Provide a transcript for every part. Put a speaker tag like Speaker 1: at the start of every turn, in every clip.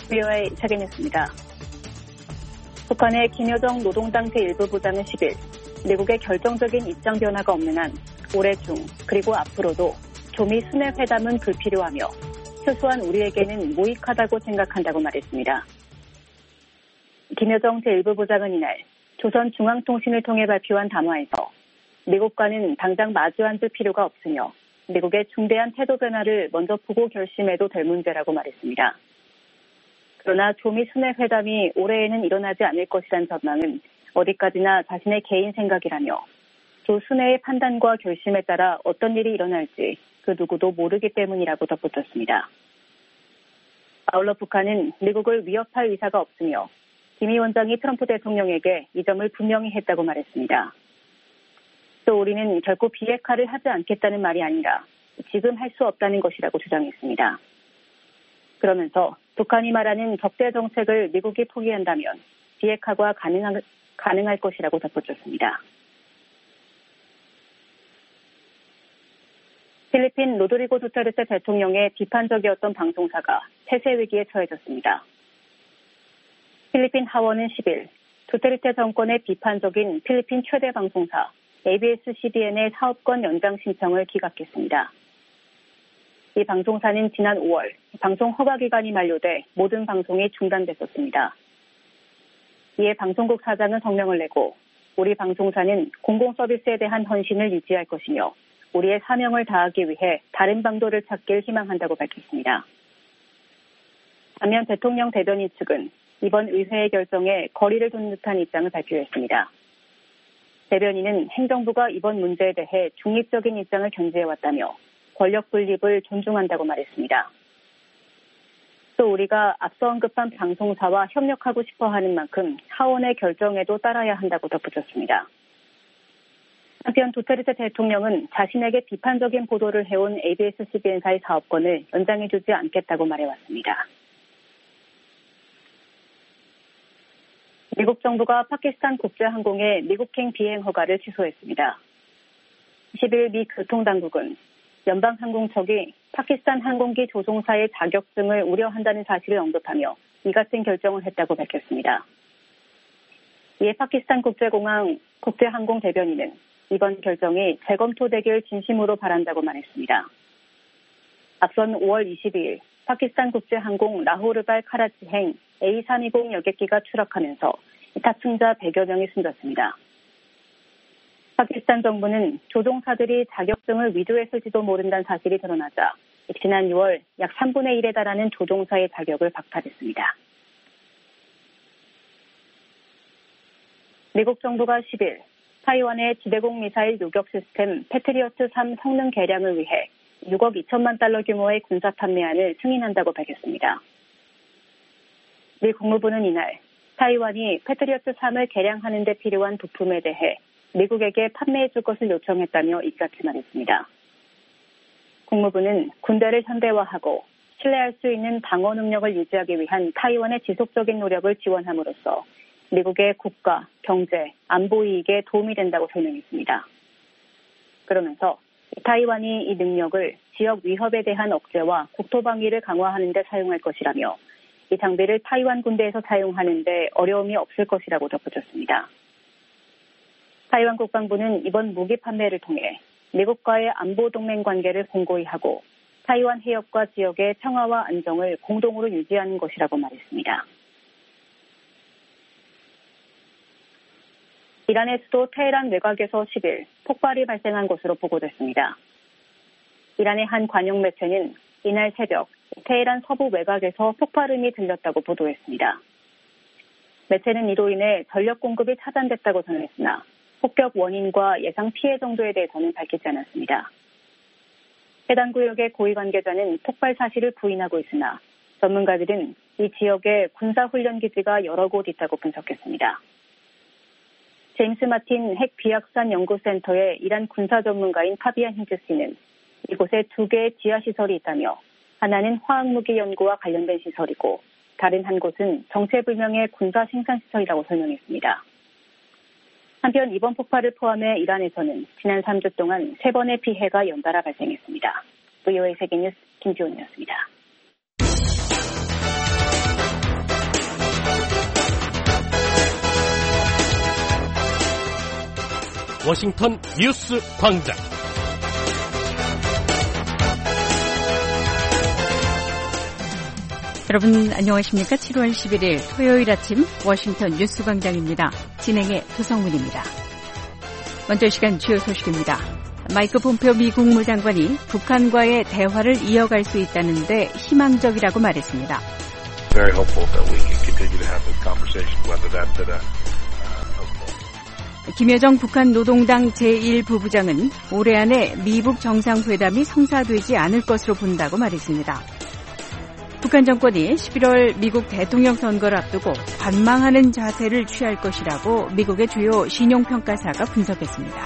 Speaker 1: VOA 세계뉴스입니다. 북한의 김여정 노동당 제1부 부장은 10일 미국의 결정적인 입장 변화가 없는 한 올해 중 그리고 앞으로도 조미 순회 회담은 불필요하며 최소한 우리에게는 무익하다고 생각한다고 말했습니다. 김여정 제1부 부장은 이날 조선중앙통신을 통해 발표한 담화에서 미국과는 당장 마주 앉을 필요가 없으며 미국의 중대한 태도 변화를 먼저 보고 결심해도 될 문제라고 말했습니다. 그러나 조미 순회 회담이 올해에는 일어나지 않을 것이란 전망은 어디까지나 자신의 개인 생각이라며 조 순회의 판단과 결심에 따라 어떤 일이 일어날지 그 누구도 모르기 때문이라고 덧붙였습니다. 아울러 북한은 미국을 위협할 의사가 없으며 김 위원장이 트럼프 대통령에게 이 점을 분명히 했다고 말했습니다. 또 우리는 결코 비핵화를 하지 않겠다는 말이 아니라 지금 할 수 없다는 것이라고 주장했습니다. 그러면서 북한이 말하는 적대 정책을 미국이 포기한다면 비핵화가 가능할 것이라고 덧붙였습니다. 필리핀 로드리고 두테르테 대통령의 비판적이었던 방송사가 폐쇄 위기에 처해졌습니다. 필리핀 하원은 10일 두테르테 정권의 비판적인 필리핀 최대 방송사 ABS-CBN의 사업권 연장 신청을 기각했습니다. 이 방송사는 지난 5월 방송 허가 기간이 만료돼 모든 방송이 중단됐었습니다. 이에 방송국 사장은 성명을 내고 우리 방송사는 공공서비스에 대한 헌신을 유지할 것이며 우리의 사명을 다하기 위해 다른 방도를 찾길 희망한다고 밝혔습니다. 반면 대통령 대변인 측은 이번 의회의 결정에 거리를 둔 듯한 입장을 발표했습니다. 대변인은 행정부가 이번 문제에 대해 중립적인 입장을 견지해왔다며 권력 분립을 존중한다고 말했습니다. 또 우리가 앞서 언급한 방송사와 협력하고 싶어하는 만큼 하원의 결정에도 따라야 한다고 덧붙였습니다. 한편 두테르테 대통령은 자신에게 비판적인 보도를 해온 ABS-CBN사의 사업권을 연장해주지 않겠다고 말해왔습니다. 미국 정부가 파키스탄 국제항공의 미국행 비행 허가를 취소했습니다. 10일 미 교통당국은 연방항공청이 파키스탄 항공기 조종사의 자격증을 우려한다는 사실을 언급하며 이 같은 결정을 했다고 밝혔습니다. 이에 파키스탄 국제항공 대변인은 이번 결정이 재검토되길 진심으로 바란다고 말했습니다. 앞선 5월 22일 파키스탄 국제항공 라호르발 카라치행 A320 여객기가 추락하면서 탑승자 100여 명이 숨졌습니다. 파키스탄 정부는 조종사들이 자격증을 위조했을지도 모른다는 사실이 드러나자 지난 6월 약 3분의 1에 달하는 조종사의 자격을 박탈했습니다. 미국 정부가 10일 타이완의 지대공 미사일 요격 시스템 패트리어트3 성능 개량을 위해 6억 2천만 달러 규모의 군사 판매안을 승인한다고 밝혔습니다. 미 국무부는 이날 타이완이 패트리어트3을 개량하는 데 필요한 부품에 대해 미국에게 판매해 줄 것을 요청했다며 이같이 말했습니다. 국무부는 군대를 현대화하고 신뢰할 수 있는 방어 능력을 유지하기 위한 타이완의 지속적인 노력을 지원함으로써 미국의 국가, 경제, 안보 이익에 도움이 된다고 설명했습니다. 그러면서 타이완이 이 능력을 지역 위협에 대한 억제와 국토 방위를 강화하는 데 사용할 것이라며 이 장비를 타이완 군대에서 사용하는 데 어려움이 없을 것이라고 덧붙였습니다. 타이완 국방부는 이번 무기 판매를 통해 미국과의 안보 동맹 관계를 공고히 하고 타이완 해협과 지역의 평화와 안정을 공동으로 유지하는 것이라고 말했습니다. 이란의 수도 테헤란 외곽에서 10일 폭발이 발생한 것으로 보고됐습니다. 이란의 한 관영 매체는 이날 새벽 테헤란 서부 외곽에서 폭발음이 들렸다고 보도했습니다. 매체는 이로 인해 전력 공급이 차단됐다고 전했으나 폭격 원인과 예상 피해 정도에 대해서는 밝히지 않았습니다. 해당 구역의 고위 관계자는 폭발 사실을 부인하고 있으나 전문가들은 이 지역에 군사훈련기지가 여러 곳 있다고 분석했습니다. 제임스 마틴 핵 비확산 연구센터의 이란 군사 전문가인 파비안 힌즈 씨는 이곳에 2개의 지하시설이 있다며 하나는 화학무기 연구와 관련된 시설이고 다른 한 곳은 정체불명의 군사 생산시설이라고 설명했습니다. 한편 이번 폭발을 포함해 이란에서는 지난 3주 동안 3번의 피해가 연달아 발생했습니다. VOA 세계뉴스 김지원이었습니다.
Speaker 2: 워싱턴 뉴스 광장.
Speaker 3: 여러분 안녕하십니까? 7월 11일 토요일 아침 워싱턴 뉴스 광장입니다. 진행의 조성문입니다. 먼저 시간 주요 소식입니다. 마이크 폼페오 미 국무장관이 북한과의 대화를 이어갈 수 있다는데 희망적이라고 말했습니다.
Speaker 4: Very hopeful that we can continue to have this conversation, whether that's at
Speaker 3: 김여정 북한 노동당 제1부부장은 올해 안에 미북 정상회담이 성사되지 않을 것으로 본다고 말했습니다. 북한 정권이 11월 미국 대통령 선거를 앞두고 관망하는 자세를 취할 것이라고 미국의 주요 신용평가사가 분석했습니다.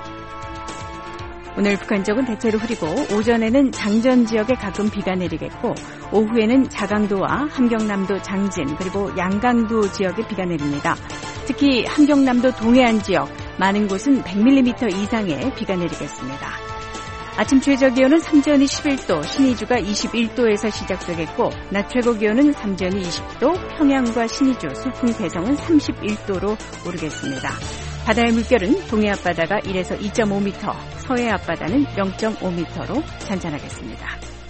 Speaker 3: 오늘 북한 지역은 대체로 흐리고 오전에는 장전 지역에 가끔 비가 내리겠고 오후에는 자강도와 함경남도 장진 그리고 양강도 지역에 비가 내립니다. 특히 함경남도 동해안 지역 많은 곳은 100mm 이상의 비가 내리겠습니다. 아침 최저기온은 삼지연이 11도, 신의주가 21도에서 시작되겠고 낮 최고기온은 삼지연이 20도, 평양과 신의주, 소풍 대성은 31도로 오르겠습니다. 바다의 물결은 동해 앞바다가 1에서 2.5m, 서해 앞바다는 0.5m로 잔잔하겠습니다.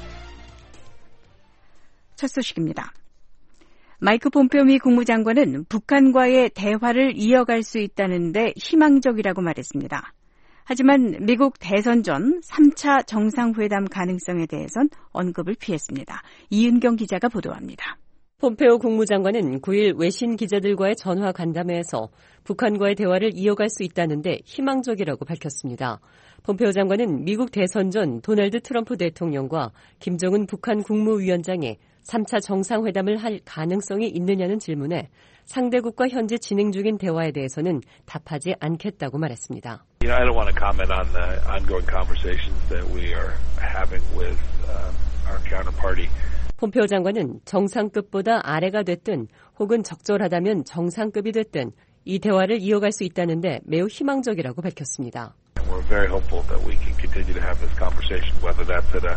Speaker 3: 첫 소식입니다. 마이크 폼페오 미 국무장관은 북한과의 대화를 이어갈 수 있다는데 희망적이라고 말했습니다. 하지만 미국 대선 전 3차 정상회담 가능성에 대해선 언급을 피했습니다. 이은경 기자가 보도합니다.
Speaker 5: 폼페오 국무장관은 9일 외신 기자들과의 전화 간담회에서 북한과의 대화를 이어갈 수 있다는데 희망적이라고 밝혔습니다. 폼페오 장관은 미국 대선 전 도널드 트럼프 대통령과 김정은 북한 국무위원장의 3차 정상회담을 할 가능성이 있느냐는 질문에 상대국과 현재 진행 중인 대화에 대해서는 답하지 않겠다고 말했습니다.
Speaker 4: I don't want to comment on the ongoing conversations that we are having with our counterparty.
Speaker 5: 폼페오 장관은 정상급보다 아래가 됐든 혹은 적절하다면 정상급이 됐든 이 대화를 이어갈 수 있다는데 매우 희망적이라고 밝혔습니다.
Speaker 4: We're very hopeful that we can continue to have this conversation, whether that's at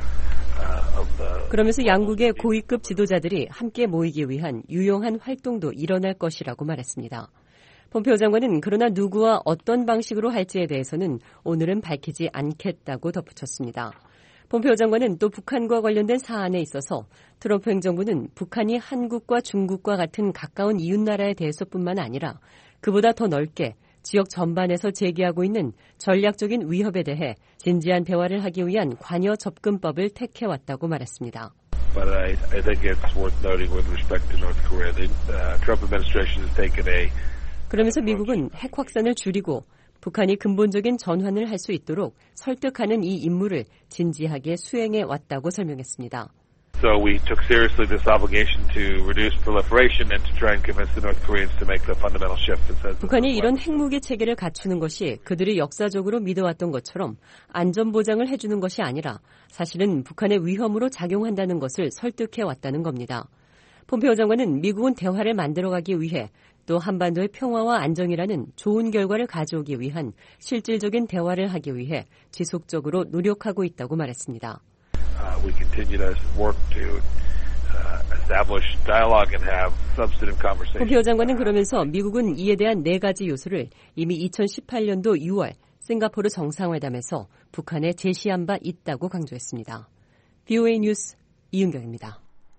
Speaker 5: 그러면서 양국의 고위급 지도자들이 함께 모이기 위한 유용한 활동도 일어날 것이라고 말했습니다. 폼페오 장관은 그러나 누구와 어떤 방식으로 할지에 대해서는 오늘은 밝히지 않겠다고 덧붙였습니다. 폼페오 장관은 또 북한과 관련된 사안에 있어서 트럼프 행정부는 북한이 한국과 중국과 같은 가까운 이웃나라에 대해서뿐만 아니라 그보다 더 넓게 지역 전반에서 제기하고 있는 전략적인 위협에 대해 진지한 대화를 하기 위한 관여 접근법을 택해왔다고 말했습니다.
Speaker 4: But I think it's worth noting with respect to North Korea, the Trump administration has taken a
Speaker 5: 그러면서 미국은 핵 확산을 줄이고 북한이 근본적인 전환을 할 수 있도록 설득하는 이 임무를 진지하게 수행해 왔다고 설명했습니다.
Speaker 4: So we took seriously this obligation to reduce proliferation and to try and convince the North Koreans to make the fundamental shift that says
Speaker 5: 북한이 이런 핵무기 체계를 갖추는 것이 그들이 역사적으로 믿어왔던 것처럼 안전 보장을 해주는 것이 아니라 사실은 북한의 위험으로 작용한다는 것을 설득해 왔다는 겁니다. 폼페오 장관은 미국은 대화를 만들어가기 위해 또 한반도의 평화와 안정이라는 좋은 결과를 가져오기 위한 실질적인 대화를 하기 위해 지속적으로 노력하고 있다고 말했습니다.
Speaker 4: We continue to work to establish dialogue and have substantive conversations.
Speaker 5: 폼페오 장관은 그러면서 미국은 이에 대한 4가지 요소를 이미 2018년도 6월 싱가포르 정상회담에서 북한에 제시한 바 있다고 강조했습니다. VOA 뉴스 이은경입니다.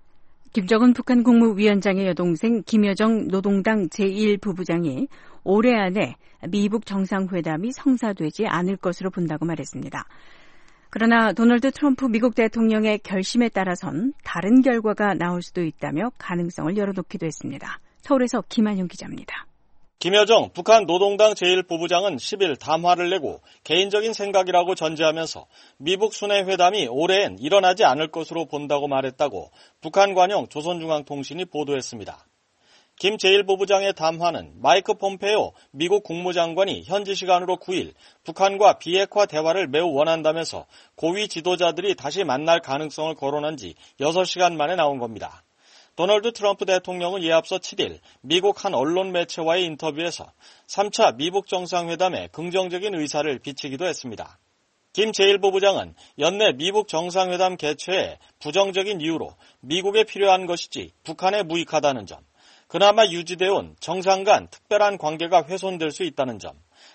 Speaker 3: 김정은 북한 국무위원장의 여동생 김여정 노동당 제1부부장이 올해 안에 미북 정상회담이 성사되지 않을 것으로 본다고 말했습니다. 그러나 도널드 트럼프 미국 대통령의 결심에 따라선 다른 결과가 나올 수도 있다며 가능성을 열어놓기도 했습니다. 서울에서 김한용 기자입니다.
Speaker 6: 김여정 북한 노동당 제1부부장은 10일 담화를 내고 개인적인 생각이라고 전제하면서 미북 순회회담이 올해엔 일어나지 않을 것으로 본다고 말했다고 북한 관영 조선중앙통신이 보도했습니다. 김 제1부부장의 담화는 마이크 폼페오 미국 국무장관이 현지 시간으로 9일 북한과 비핵화 대화를 매우 원한다면서 고위 지도자들이 다시 만날 가능성을 거론한 지 6시간 만에 나온 겁니다. 도널드 트럼프 대통령은 이에 앞서 7일 미국 한 언론 매체와의 인터뷰에서 3차 미북 정상회담에 긍정적인 의사를 비치기도 했습니다. 김 제1부부장은 연내 미북 정상회담 개최에 부정적인 이유로 미국에 필요한 것이지 북한에 무익하다는 점, 그나마 유지되어 온 정상 간 특별한 관계가 훼손될 수 있다는 점,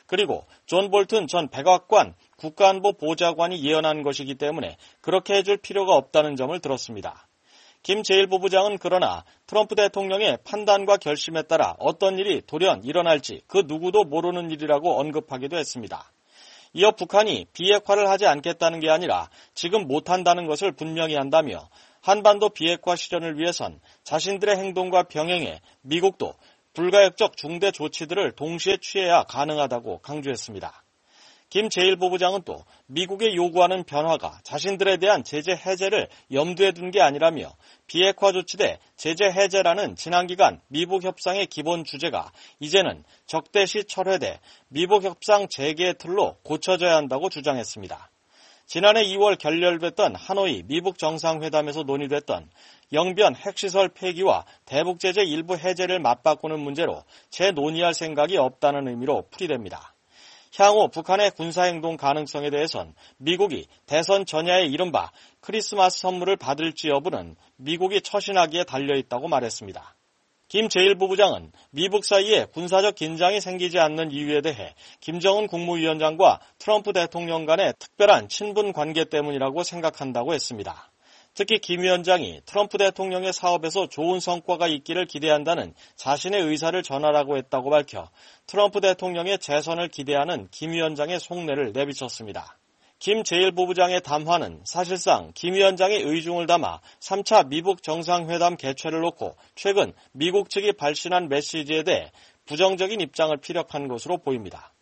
Speaker 6: 그리고 존 볼튼 전 백악관 국가안보 보좌관이 예언한 것이기 때문에 그렇게 해줄 필요가 없다는 점을 들었습니다. 김 제1부부장은 그러나 트럼프 대통령의 판단과 결심에 따라 어떤 일이 돌연 일어날지 그 누구도 모르는 일이라고 언급하기도 했습니다. 이어 북한이 비핵화를 하지 않겠다는 게 아니라 지금 못한다는 것을 분명히 한다며 한반도 비핵화 실현을 위해선 자신들의 행동과 병행해 미국도 불가역적 중대 조치들을 동시에 취해야 가능하다고 강조했습니다. 김 제1부부장은 또 미국의 요구하는 변화가 자신들에 대한 제재 해제를 염두에 둔 게 아니라며 비핵화 조치 대 제재 해제라는 지난 기간 미북 협상의 기본 주제가 이제는 적대시 철회돼 미북 협상 재개의 틀로 고쳐져야 한다고 주장했습니다. 지난해 2월 결렬됐던 하노이 미북 정상회담에서 논의됐던 영변 핵시설 폐기와 대북 제재 일부 해제를 맞바꾸는 문제로 재논의할 생각이 없다는 의미로 풀이됩니다. 향후 북한의 군사행동 가능성에 대해선 미국이 대선 전야의 이른바 크리스마스 선물을 받을지 여부는 미국이 처신하기에 달려있다고 말했습니다. 김 제1부부장은 미북 사이에 군사적 긴장이 생기지 않는 이유에 대해 김정은 국무위원장과 트럼프 대통령 간의 특별한 친분 관계 때문이라고 생각한다고 했습니다. 특히 김 위원장이 트럼프 대통령의 사업에서 좋은 성과가 있기를 기대한다는 자신의 의사를 전하라고 했다고 밝혀 트럼프 대통령의 재선을 기대하는 김 위원장의 속내를 내비쳤습니다. 김 제1부부장의 담화는 사실상 김 위원장의 의중을 담아 3차 미북 정상회담 개최를 놓고 최근 미국 측이 발신한 메시지에 대해 부정적인 입장을 피력한 것으로 보입니다.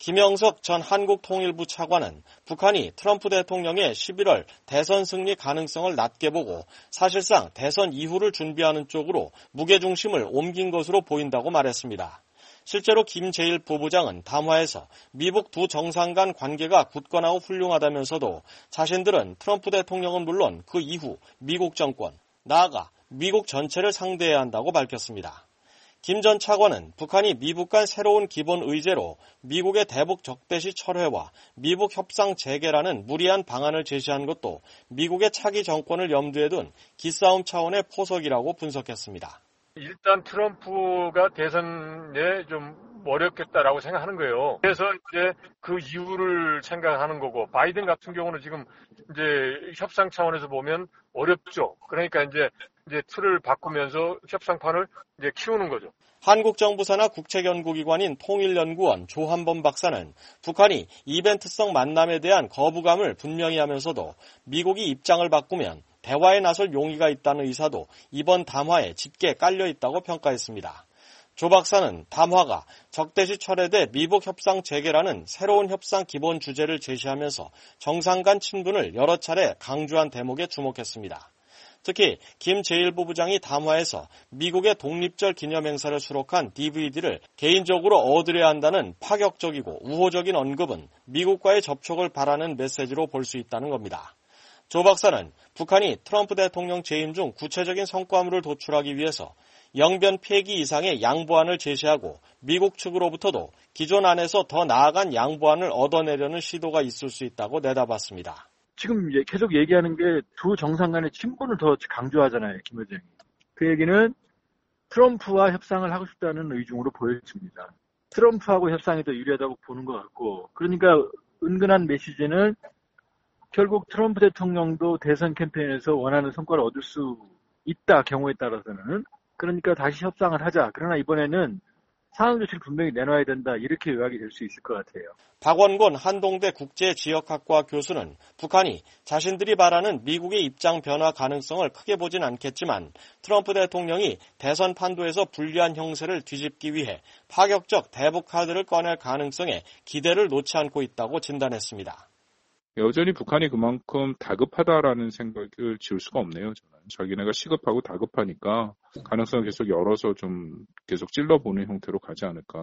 Speaker 6: 김영석 전 한국통일부 차관은 북한이 트럼프 대통령의 11월 대선 승리 가능성을 낮게 보고 사실상 대선 이후를 준비하는 쪽으로 무게중심을 옮긴 것으로 보인다고 말했습니다. 실제로 김 제1부부장은 담화에서 미북 두 정상 간 관계가 굳건하고 훌륭하다면서도 자신들은 트럼프 대통령은 물론 그 이후 미국 정권, 나아가 미국 전체를 상대해야 한다고 밝혔습니다. 김 전 차관은 북한이 미북 간 새로운 기본 의제로 미국의 대북 적대시 철회와 미북 협상 재개라는 무리한 방안을 제시한 것도 미국의 차기 정권을 염두에 둔 기싸움 차원의 포석이라고 분석했습니다.
Speaker 7: 일단 트럼프가 대선에 좀 어렵겠다라고 생각하는 거예요. 그래서 이제 그 이유를 생각하는 거고, 바이든 같은 경우는 지금 이제 협상 차원에서 보면 어렵죠. 그러니까 이제 틀을 바꾸면서 협상판을 이제 키우는 거죠.
Speaker 6: 한국정부사나 국책연구기관인 통일연구원 조한범 박사는 북한이 이벤트성 만남에 대한 거부감을 분명히 하면서도 미국이 입장을 바꾸면 대화에 나설 용의가 있다는 의사도 이번 담화에 짙게 깔려있다고 평가했습니다. 조 박사는 담화가 적대시 철회돼 미북 협상 재개라는 새로운 협상 기본 주제를 제시하면서 정상 간 친분을 여러 차례 강조한 대목에 주목했습니다. 특히 김 제1부부장이 담화에서 미국의 독립절 기념행사를 수록한 DVD를 개인적으로 얻으려 한다는 파격적이고 우호적인 언급은 미국과의 접촉을 바라는 메시지로 볼 수 있다는 겁니다. 조 박사는 북한이 트럼프 대통령 재임 중 구체적인 성과물을 도출하기 위해서 영변 폐기 이상의 양보안을 제시하고 미국 측으로부터도 기존 안에서 더 나아간 양보안을 얻어내려는 시도가 있을 수 있다고 내다봤습니다.
Speaker 8: 지금 계속 얘기하는 게 두 정상 간의 친분을 더 강조하잖아요, 김 의장이. 그 얘기는 트럼프와 협상을 하고 싶다는 의중으로 보여집니다. 트럼프하고 협상이 더 유리하다고 보는 것 같고, 그러니까 은근한 메시지는 결국 트럼프 대통령도 대선 캠페인에서 원하는 성과를 얻을 수 있다, 경우에 따라서는. 그러니까 다시 협상을 하자. 그러나 이번에는 상황 조치를 분명히 내놔야 된다. 이렇게 요약이 될 수 있을 것 같아요.
Speaker 6: 박원곤 한동대 국제지역학과 교수는 북한이 자신들이 바라는 미국의 입장 변화 가능성을 크게 보진 않겠지만 트럼프 대통령이 대선 판도에서 불리한 형세를 뒤집기 위해 파격적 대북 카드를 꺼낼 가능성에 기대를 놓지 않고 있다고 진단했습니다.
Speaker 9: 여전히 북한이 그만큼 다급하다라는 생각을 지울 수가 없네요. 저는. 자기네가 시급하고 다급하니까 가능성을 계속 열어서 좀 계속 찔러보는 형태로 가지 않을까.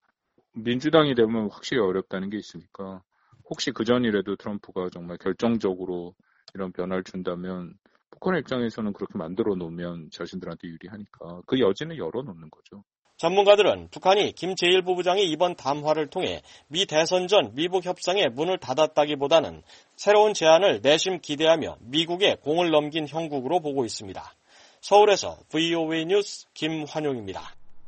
Speaker 9: 민주당이 되면 확실히 어렵다는 게 있으니까 혹시 그전이라도 트럼프가 정말 결정적으로 이런 변화를 준다면 북한의 입장에서는 그렇게 만들어 놓으면 자신들한테 유리하니까 그 여지는 열어놓는 거죠.
Speaker 6: 전문가들은 북한이 김 제1부부장의 이번 담화를 통해 미 대선 전 미북 협상에 문을 닫았다기보다는 새로운 제안을 내심 기대하며 미국에 공을 넘긴 형국으로 보고 있습니다. 서울에서 VOA 뉴스 김환용입니다.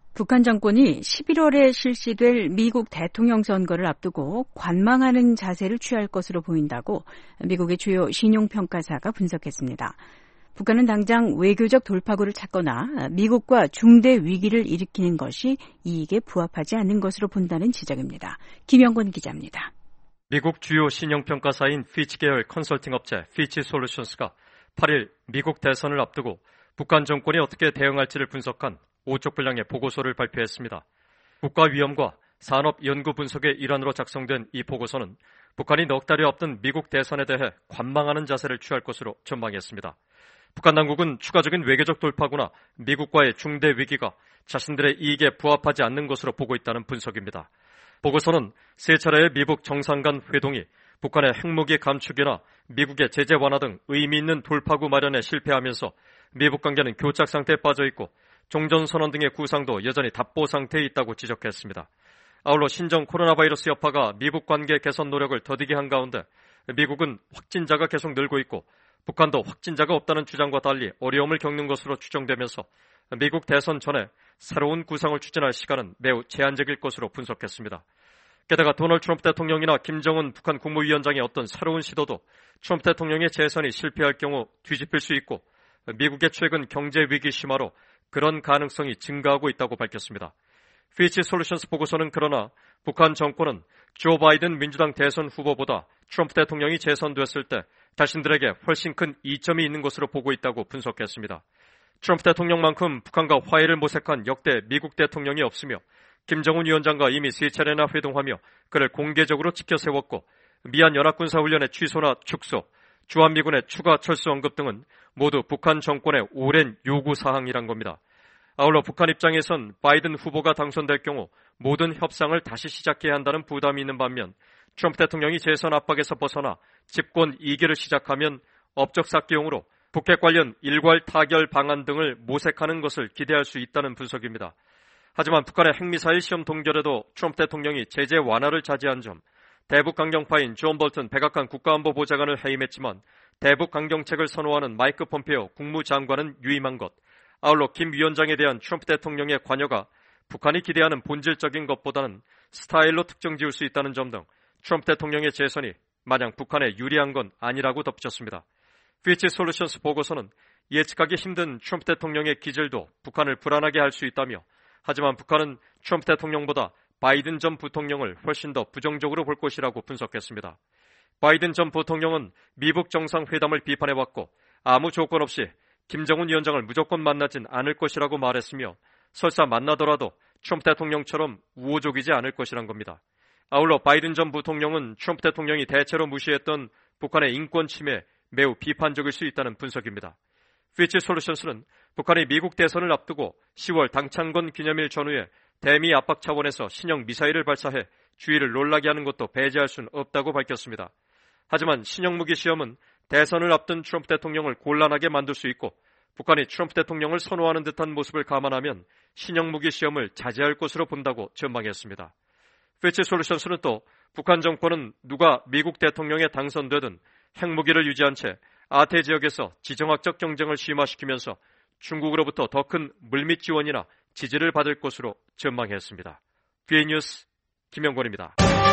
Speaker 3: 북한 정권이 11월에 실시될 미국 대통령 선거를 앞두고 관망하는 자세를 취할 것으로 보인다고 미국의 주요 신용평가사가 분석했습니다. 북한은 당장 외교적 돌파구를 찾거나 미국과 중대 위기를 일으키는 것이 이익에 부합하지 않는 것으로 본다는 지적입니다. 김영권 기자입니다.
Speaker 10: 미국 주요 신용평가사인 피치 계열 컨설팅 업체 피치 솔루션스가 8일 미국 대선을 앞두고 북한 정권이 어떻게 대응할지를 분석한 5쪽 분량의 보고서를 발표했습니다. 국가 위험과 산업 연구 분석의 일환으로 작성된 이 보고서는 북한이 넉 달이 앞둔 미국 대선에 대해 관망하는 자세를 취할 것으로 전망했습니다. 북한 당국은 추가적인 외교적 돌파구나 미국과의 중대 위기가 자신들의 이익에 부합하지 않는 것으로 보고 있다는 분석입니다. 보고서는 세 차례의 미국 정상 간 회동이 북한의 핵무기 감축이나 미국의 제재 완화 등 의미 있는 돌파구 마련에 실패하면서 미북 관계는 교착 상태에 빠져 있고 종전선언 등의 구상도 여전히 답보 상태에 있다고 지적했습니다. 아울러 신종 코로나 바이러스 여파가 미북 관계 개선 노력을 더디게 한 가운데 미국은 확진자가 계속 늘고 있고 북한도 확진자가 없다는 주장과 달리 어려움을 겪는 것으로 추정되면서 미국 대선 전에 새로운 구상을 추진할 시간은 매우 제한적일 것으로 분석했습니다. 게다가 도널드 트럼프 대통령이나 김정은 북한 국무위원장의 어떤 새로운 시도도 트럼프 대통령의 재선이 실패할 경우 뒤집힐 수 있고 미국의 최근 경제 위기 심화로 그런 가능성이 증가하고 있다고 밝혔습니다. 피치 솔루션스 보고서는 그러나 북한 정권은 조 바이든 민주당 대선 후보보다 트럼프 대통령이 재선됐을 때 자신들에게 훨씬 큰 이점이 있는 것으로 보고 있다고 분석했습니다. 트럼프 대통령만큼 북한과 화해를 모색한 역대 미국 대통령이 없으며 김정은 위원장과 이미 세 차례나 회동하며 그를 공개적으로 지켜세웠고 미얀 연합군사훈련의 취소나 축소, 주한미군의 추가 철수 언급 등은 모두 북한 정권의 오랜 요구사항이란 겁니다. 아울러 북한 입장에선 바이든 후보가 당선될 경우 모든 협상을 다시 시작해야 한다는 부담이 있는 반면 트럼프 대통령이 재선 압박에서 벗어나 집권 2기를 시작하면 업적 쌓기용으로 북핵 관련 일괄 타결 방안 등을 모색하는 것을 기대할 수 있다는 분석입니다. 하지만 북한의 핵미사일 시험 동결에도 트럼프 대통령이 제재 완화를 자제한 점, 대북 강경파인 존 볼튼 백악관 국가안보보좌관을 해임했지만 대북 강경책을 선호하는 마이크 폼페오 국무장관은 유임한 것, 아울러 김 위원장에 대한 트럼프 대통령의 관여가 북한이 기대하는 본질적인 것보다는 스타일로 특정 지을 수 있다는 점 등 트럼프 대통령의 재선이 마냥 북한에 유리한 건 아니라고 덧붙였습니다. 피치 솔루션스 보고서는 예측하기 힘든 트럼프 대통령의 기질도 북한을 불안하게 할 수 있다며 하지만 북한은 트럼프 대통령보다 바이든 전 부통령을 훨씬 더 부정적으로 볼 것이라고 분석했습니다. 바이든 전 부통령은 미북 정상회담을 비판해왔고 아무 조건 없이 김정은 위원장을 무조건 만나진 않을 것이라고 말했으며 설사 만나더라도 트럼프 대통령처럼 우호적이지 않을 것이란 겁니다. 아울러 바이든 전 부통령은 트럼프 대통령이 대체로 무시했던 북한의 인권 침해에 매우 비판적일 수 있다는 분석입니다. 피치 솔루션스는 북한이 미국 대선을 앞두고 10월 당창건 기념일 전후에 대미 압박 차원에서 신형 미사일을 발사해 주의를 놀라게 하는 것도 배제할 수는 없다고 밝혔습니다. 하지만 신형 무기 시험은 대선을 앞둔 트럼프 대통령을 곤란하게 만들 수 있고 북한이 트럼프 대통령을 선호하는 듯한 모습을 감안하면 신형 무기 시험을 자제할 것으로 본다고 전망했습니다. 피치 솔루션스는 또 북한 정권은 누가 미국 대통령에 당선되든 핵무기를 유지한 채 아태 지역에서 지정학적 경쟁을 심화시키면서 중국으로부터 더 큰 물밑 지원이나 지지를 받을 것으로 전망했습니다. BA 뉴스 김영권입니다.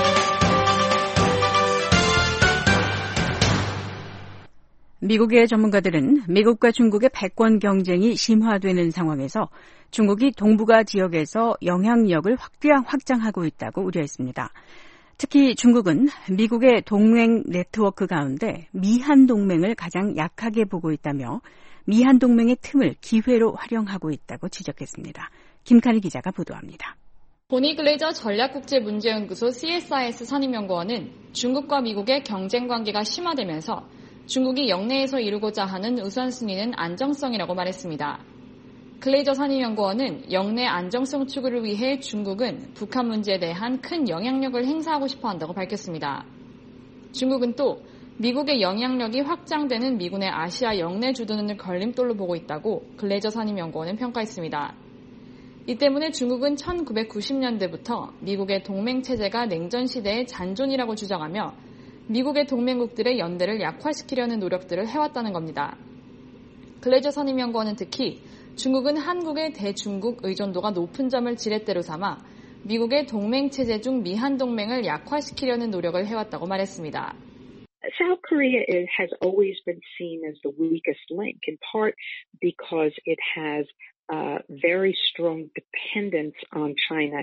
Speaker 3: 미국의 전문가들은 미국과 중국의 패권 경쟁이 심화되는 상황에서 중국이 동북아 지역에서 영향력을 확장하고 있다고 우려했습니다. 특히 중국은 미국의 동맹 네트워크 가운데 미한 동맹을 가장 약하게 보고 있다며 미한 동맹의 틈을 기회로 활용하고 있다고 지적했습니다. 김칸희 기자가 보도합니다.
Speaker 11: 보니 글레이저 전략국제문제연구소 CSIS 선임연구원은 중국과 미국의 경쟁 관계가 심화되면서 중국이 영내에서 이루고자 하는 우선순위는 안정성이라고 말했습니다. 글레이저 선임연구원은 영내 안정성 추구를 위해 중국은 북한 문제에 대한 큰 영향력을 행사하고 싶어 한다고 밝혔습니다. 중국은 또 미국의 영향력이 확장되는 미군의 아시아 영내 주도는 걸림돌로 보고 있다고 글레이저 선임연구원은 평가했습니다. 이 때문에 중국은 1990년대부터 미국의 동맹체제가 냉전시대의 잔존이라고 주장하며 미국의 동맹국들의 연대를 약화시키려는 노력들을 해왔다는 겁니다. 글레이저 선임연구원은 특히 중국은 한국의 대중국 의존도가 높은 점을 지렛대로 삼아 미국의 동맹 체제 중 미한 동맹을 약화시키려는 노력을 해왔다고 말했습니다.
Speaker 12: South Korea has always been seen as the weakest link, in part because it has very strong dependence on China.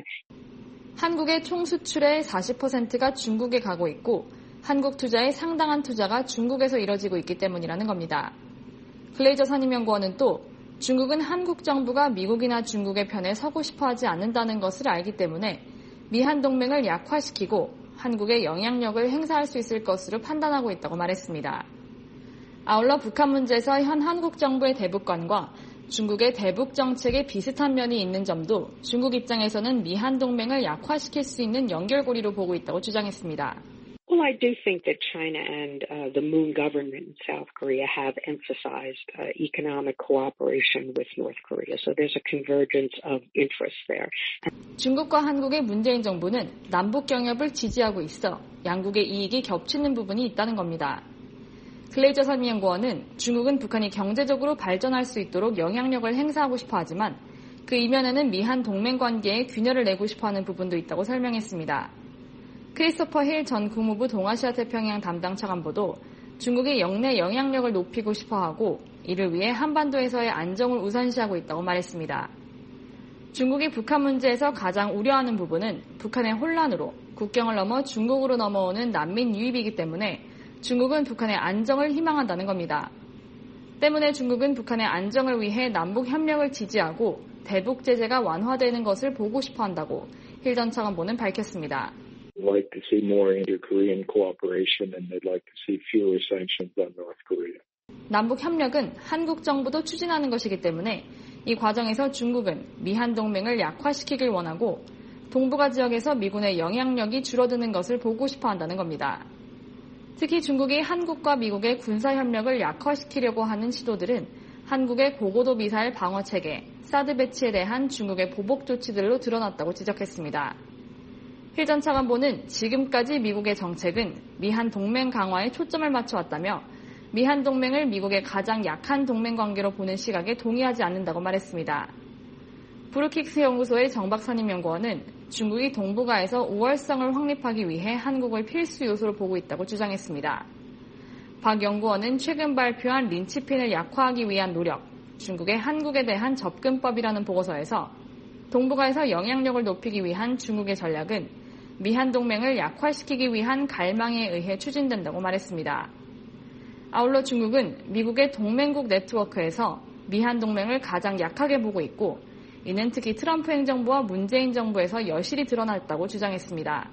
Speaker 11: 한국의 총 수출의 40%가 중국에 가고 있고 한국 투자의 상당한 투자가 중국에서 이뤄지고 있기 때문이라는 겁니다. 글레이저 선임연구원은 또 중국은 한국 정부가 미국이나 중국의 편에 서고 싶어 하지 않는다는 것을 알기 때문에 미한 동맹을 약화시키고 한국의 영향력을 행사할 수 있을 것으로 판단하고 있다고 말했습니다. 아울러 북한 문제에서 현 한국 정부의 대북관과 중국의 대북 정책에 비슷한 면이 있는 점도 중국 입장에서는 미한 동맹을 약화시킬 수 있는 연결고리로 보고 있다고 주장했습니다.
Speaker 12: Well, I do think that China and the Moon government in South Korea have emphasized economic cooperation with North Korea. So there's a convergence of interests there.
Speaker 11: 중국과 한국의 문재인 정부는 남북 경협을 지지하고 있어 양국의 이익이 겹치는 부분이 있다는 겁니다. 글레이저 선임연구원은 중국은 북한이 경제적으로 발전할 수 있도록 영향력을 행사하고 싶어 하지만 그 이면에는 미한 동맹 관계에 균열을 내고 싶어 하는 부분도 있다고 설명했습니다. 크리스토퍼 힐 전 국무부 동아시아 태평양 담당 차관보도 중국이 영내 영향력을 높이고 싶어하고 이를 위해 한반도에서의 안정을 우선시하고 있다고 말했습니다. 중국이 북한 문제에서 가장 우려하는 부분은 북한의 혼란으로 국경을 넘어 중국으로 넘어오는 난민 유입이기 때문에 중국은 북한의 안정을 희망한다는 겁니다. 때문에 중국은 북한의 안정을 위해 남북 협력을 지지하고 대북 제재가 완화되는 것을 보고 싶어 한다고 힐 전 차관보는 밝혔습니다.
Speaker 13: They'd like to see more inter-Korean cooperation and they'd like to see fewer sanctions on North Korea.
Speaker 11: 남북 협력은 한국 정부도 추진하는 것이기 때문에 이 과정에서 중국은 미한 동맹을 약화시키길 원하고 동북아 지역에서 미군의 영향력이 줄어드는 것을 보고 싶어 한다는 겁니다. 특히 중국이 한국과 미국의 군사협력을 약화시키려고 하는 시도들은 한국의 고고도 미사일 방어체계, 사드 배치에 대한 중국의 보복 조치들로 드러났다고 지적했습니다. 힐 전 차관보는 지금까지 미국의 정책은 미한 동맹 강화에 초점을 맞춰왔다며 미한 동맹을 미국의 가장 약한 동맹 관계로 보는 시각에 동의하지 않는다고 말했습니다. 브루킹스 연구소의 정박 선임연구원은 중국이 동북아에서 우월성을 확립하기 위해 한국을 필수 요소로 보고 있다고 주장했습니다. 박 연구원은 최근 발표한 린치핀을 약화하기 위한 노력, 중국의 한국에 대한 접근법이라는 보고서에서 동북아에서 영향력을 높이기 위한 중국의 전략은 미한 동맹을 약화시키기 위한 갈망에 의해 추진된다고 말했습니다. 아울러 중국은 미국의 동맹국 네트워크에서 미한 동맹을 가장 약하게 보고 있고 이는 특히 트럼프 행정부와 문재인 정부에서 여실히 드러났다고 주장했습니다.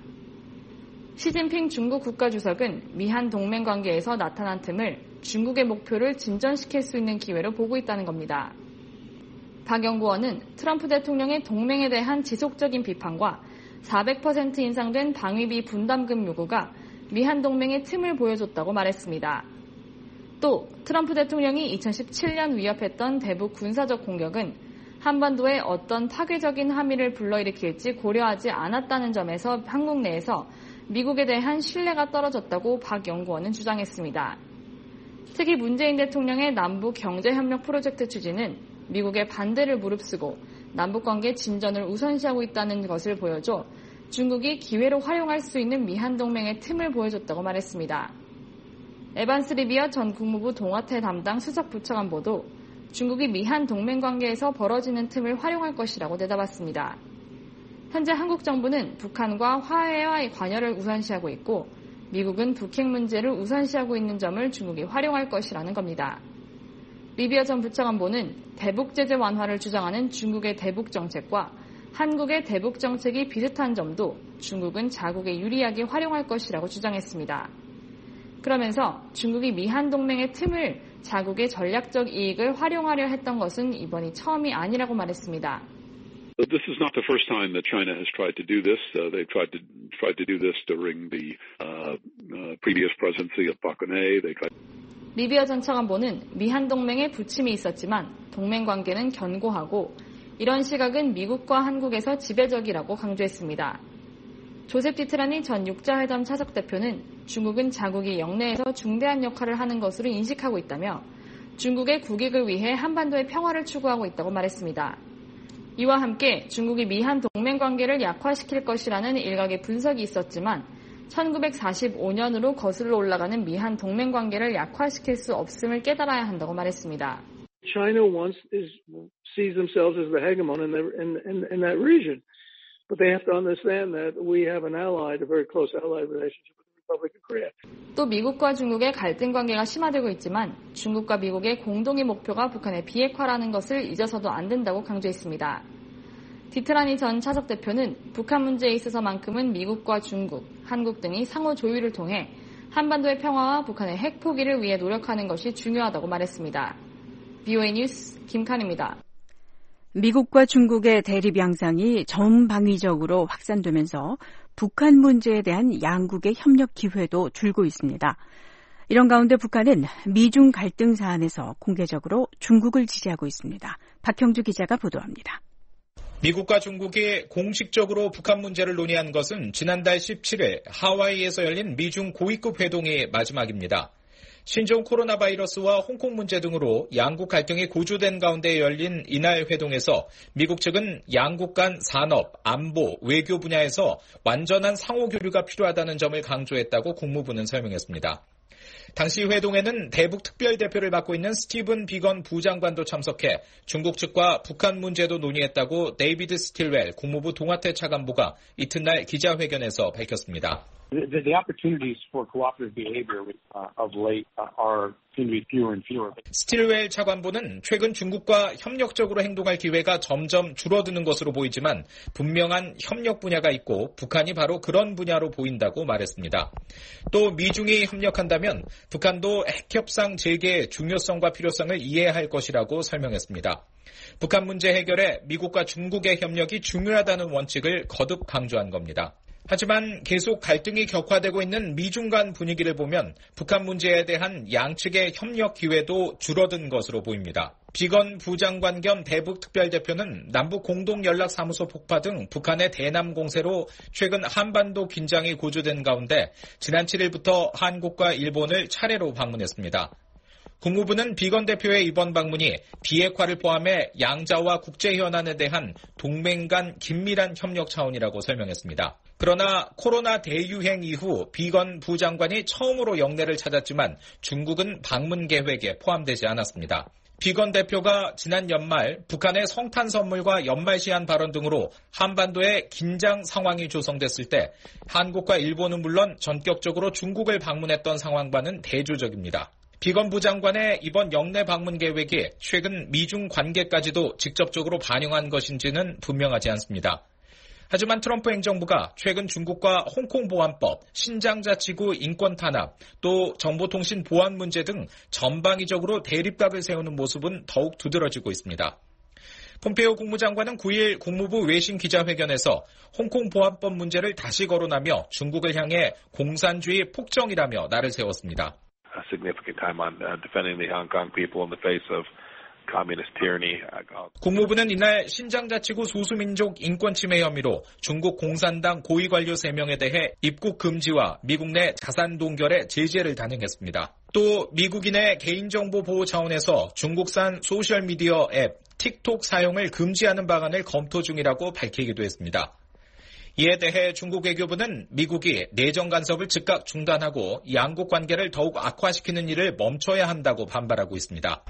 Speaker 11: 시진핑 중국 국가주석은 미한 동맹 관계에서 나타난 틈을 중국의 목표를 진전시킬 수 있는 기회로 보고 있다는 겁니다. 박 연구원은 트럼프 대통령의 동맹에 대한 지속적인 비판과 400% 인상된 방위비 분담금 요구가 미한 동맹의 틈을 보여줬다고 말했습니다. 또 트럼프 대통령이 2017년 위협했던 대북 군사적 공격은 한반도에 어떤 파괴적인 함의를 불러일으킬지 고려하지 않았다는 점에서 한국 내에서 미국에 대한 신뢰가 떨어졌다고 박 연구원은 주장했습니다. 특히 문재인 대통령의 남북 경제협력 프로젝트 추진은 미국의 반대를 무릅쓰고 남북관계 진전을 우선시하고 있다는 것을 보여줘 중국이 기회로 활용할 수 있는 미한 동맹의 틈을 보여줬다고 말했습니다. 에반스 리비어 전 국무부 동아태 담당 수석 부차관보도 중국이 미한 동맹 관계에서 벌어지는 틈을 활용할 것이라고 내다봤습니다. 현재 한국 정부는 북한과 화해와 관여를 우선시하고 있고 미국은 북핵 문제를 우선시하고 있는 점을 중국이 활용할 것이라는 겁니다. 리비어 전 부차관보는 대북 제재 완화를 주장하는 중국의 대북 정책과 한국의 대북 정책이 비슷한 점도 중국은 자국에 유리하게 활용할 것이라고 주장했습니다. 그러면서 중국이 미한 동맹의 틈을 자국의 전략적 이익을 활용하려 했던 것은 이번이 처음이 아니라고 말했습니다.
Speaker 14: This is not the first time that China has tried to do this. They've tried to do this during the previous presidency of Park Geun-hye.
Speaker 11: 리비어 전 차관보는 미한 동맹에 부침이 있었지만 동맹 관계는 견고하고 이런 시각은 미국과 한국에서 지배적이라고 강조했습니다. 조셉 디트라니 전 육자회담 차석 대표는 중국은 자국이 영내에서 중대한 역할을 하는 것으로 인식하고 있다며 중국의 국익을 위해 한반도의 평화를 추구하고 있다고 말했습니다. 이와 함께 중국이 미한 동맹 관계를 약화시킬 것이라는 일각의 분석이 있었지만 1945년으로 거슬러 올라가는 미한 동맹 관계를 약화시킬 수 없음을 깨달아야 한다고 말했습니다.
Speaker 15: China sees themselves as the hegemon in that region, but they have to understand that we have an allied, a very close allied relationship with the Republic of Korea.
Speaker 11: 또 미국과 중국의 갈등 관계가 심화되고 있지만 중국과 미국의 공동의 목표가 북한의 비핵화라는 것을 잊어서도 안 된다고 강조했습니다. 디트라니 전 차석 대표는 북한 문제에 있어서만큼은 미국과 중국, 한국 등이 상호 조율을 통해 한반도의 평화와 북한의 핵 포기를 위해 노력하는 것이 중요하다고 말했습니다. VOA 뉴스 김칸입니다.
Speaker 3: 미국과 중국의 대립 양상이 전방위적으로 확산되면서 북한 문제에 대한 양국의 협력 기회도 줄고 있습니다. 이런 가운데 북한은 미중 갈등 사안에서 공개적으로 중국을 지지하고 있습니다. 박형주 기자가 보도합니다.
Speaker 16: 미국과 중국이 공식적으로 북한 문제를 논의한 것은 지난달 17일 하와이에서 열린 미중 고위급 회동이 마지막입니다. 신종 코로나 바이러스와 홍콩 문제 등으로 양국 갈등이 고조된 가운데 열린 이날 회동에서 미국 측은 양국 간 산업, 안보, 외교 분야에서 완전한 상호 교류가 필요하다는 점을 강조했다고 국무부는 설명했습니다. 당시 회동에는 대북 특별대표를 맡고 있는 스티븐 비건 부장관도 참석해 중국 측과 북한 문제도 논의했다고 데이비드 스틸웰 국무부 동아태 차관보가 이튿날 기자회견에서 밝혔습니다.
Speaker 17: The opportunities for cooperative behavior of late seem to be fewer and fewer.
Speaker 16: 스틸웰 차관보는 최근 중국과 협력적으로 행동할 기회가 점점 줄어드는 것으로 보이지만 분명한 협력 분야가 있고 북한이 바로 그런 분야로 보인다고 말했습니다. 또 미중이 협력한다면 북한도 핵협상 재개의 중요성과 필요성을 이해할 것이라고 설명했습니다. 북한 문제 해결에 미국과 중국의 협력이 중요하다는 원칙을 거듭 강조한 겁니다. 하지만 계속 갈등이 격화되고 있는 미중 간 분위기를 보면 북한 문제에 대한 양측의 협력 기회도 줄어든 것으로 보입니다. 비건 부장관 겸 대북 특별대표는 남북 공동연락사무소 폭파 등 북한의 대남 공세로 최근 한반도 긴장이 고조된 가운데 지난 7일부터 한국과 일본을 차례로 방문했습니다. 국무부는 비건 대표의 이번 방문이 비핵화를 포함해 양자와 국제현안에 대한 동맹 간 긴밀한 협력 차원이라고 설명했습니다. 그러나 코로나 대유행 이후 비건 부장관이 처음으로 영내를 찾았지만 중국은 방문 계획에 포함되지 않았습니다. 비건 대표가 지난 연말 북한의 성탄 선물과 연말 시한 발언 등으로 한반도에 긴장 상황이 조성됐을 때 한국과 일본은 물론 전격적으로 중국을 방문했던 상황과는 대조적입니다. 비건 부장관의 이번 영내 방문 계획이 최근 미중 관계까지도 직접적으로 반영한 것인지는 분명하지 않습니다. 하지만 트럼프 행정부가 최근 중국과 홍콩 보안법, 신장자치구 인권 탄압, 또 정보통신 보안 문제 등 전방위적으로 대립각을 세우는 모습은 더욱 두드러지고 있습니다. 폼페이오 국무장관은 9일 국무부 외신 기자회견에서 홍콩 보안법 문제를 다시 거론하며 중국을 향해 공산주의 폭정이라며 날을 세웠습니다.
Speaker 4: A significant time on defending the Hong Kong people in the face of communist tyranny.
Speaker 16: 국무부는 이날 신장자치구 소수민족 인권침해 혐의로 중국 공산당 고위 관료 3명에 대해 입국 금지와 미국 내 자산 동결의 제재를 단행했습니다. 또 미국인의 개인정보 보호 차원에서 중국산 소셜미디어 앱 틱톡 사용을 금지하는 방안을 검토 중이라고 밝히기도 했습니다. 이에 대해 중국 외교부는 미국이 내정 간섭을 즉각 중단하고 양국 관계를 더욱 악화시키는 일을 멈춰야 한다고 반발하고 있습니다.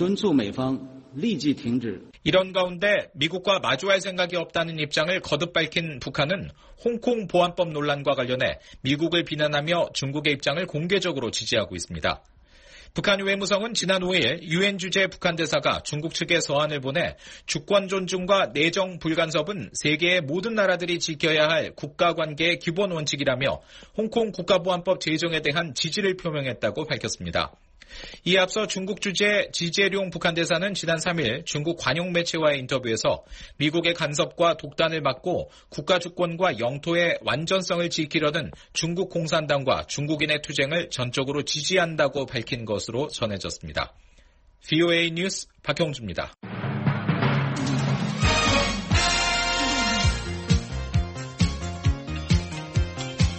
Speaker 16: 이런 가운데 미국과 마주할 생각이 없다는 입장을 거듭 밝힌 북한은 홍콩 보안법 논란과 관련해 미국을 비난하며 중국의 입장을 공개적으로 지지하고 있습니다. 북한 외무성은 지난 5일 유엔 주재 북한 대사가 중국 측에 서한을 보내 주권 존중과 내정 불간섭은 세계의 모든 나라들이 지켜야 할 국가관계의 기본 원칙이라며 홍콩 국가보안법 제정에 대한 지지를 표명했다고 밝혔습니다. 이에 앞서 중국 주재 지재룡 북한 대사는 지난 3일 중국 관용 매체와의 인터뷰에서 미국의 간섭과 독단을 막고 국가 주권과 영토의 완전성을 지키려는 중국 공산당과 중국인의 투쟁을 전적으로 지지한다고 밝힌 것으로 전해졌습니다. VOA 뉴스 박형주입니다.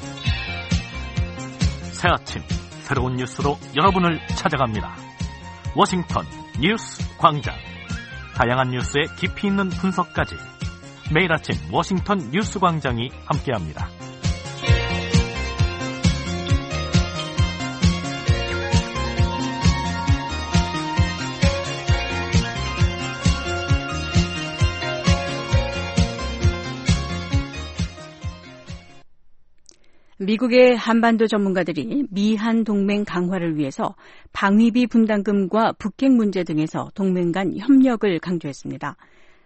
Speaker 2: 새 아침 새로운 뉴스로 여러분을 찾아갑니다. 워싱턴 뉴스 광장. 다양한 뉴스의 깊이 있는 분석까지 매일 아침 워싱턴 뉴스 광장이 함께합니다.
Speaker 3: 미국의 한반도 전문가들이 미한 동맹 강화를 위해서 방위비 분담금과 북핵 문제 등에서 동맹 간 협력을 강조했습니다.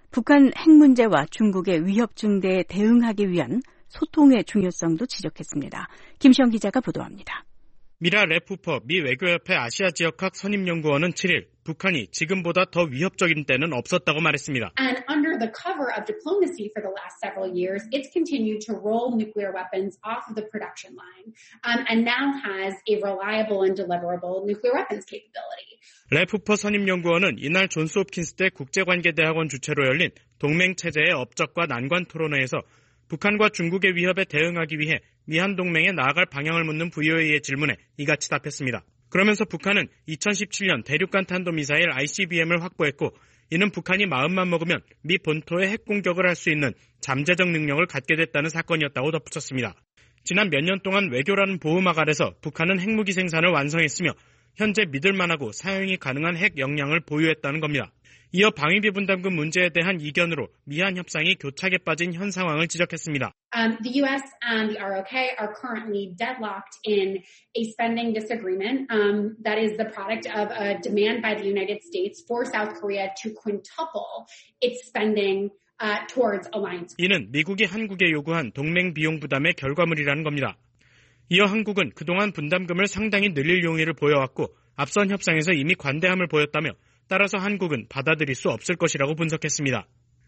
Speaker 3: 북한 핵 문제와 중국의 위협 증대에 대응하기 위한 소통의 중요성도 지적했습니다. 김시영 기자가 보도합니다.
Speaker 18: 미라 레푸퍼 미 외교협회 아시아 지역학 선임연구원은 7일 북한이 지금보다 더 위협적인 때는 없었다고 말했습니다.
Speaker 19: And under the cover of diplomacy for the last several years, it's continued to roll nuclear weapons off of the production line and now has a reliable and deliverable nuclear weapons capability.
Speaker 18: 레푸퍼 선임연구원은 이날 존스 홉킨스대 국제관계대학원 주최로 열린 동맹체제의 업적과 난관 토론회에서 북한과 중국의 위협에 대응하기 위해 미한 동맹에 나아갈 방향을 묻는 VOA의 질문에 이같이 답했습니다. 그러면서 북한은 2017년 대륙간 탄도미사일 ICBM을 확보했고 이는 북한이 마음만 먹으면 미 본토에 핵 공격을 할 수 있는 잠재적 능력을 갖게 됐다는 사건이었다고 덧붙였습니다. 지난 몇 년 동안 외교라는 보호막 아래서 북한은 핵무기 생산을 완성했으며 현재 믿을만하고 사용이 가능한 핵 역량을 보유했다는 겁니다. 이어 방위비 분담금 문제에 대한 이견으로 미한 협상이 교착에 빠진 현 상황을 지적했습니다.
Speaker 19: The U.S. and the ROK are currently deadlocked in a spending disagreement that is the product of a demand by the United States for South Korea to quintuple its spending towards alliance.
Speaker 18: 이는 미국이 한국에 요구한 동맹 비용 부담의 결과물이라는 겁니다. 이어 한국은 그동안 분담금을 상당히 늘릴 용의를 보여왔고 앞선 협상에서 이미 관대함을 보였다며 따라서 한국은 받아들일 수 없을 것이라고 분석했습니다.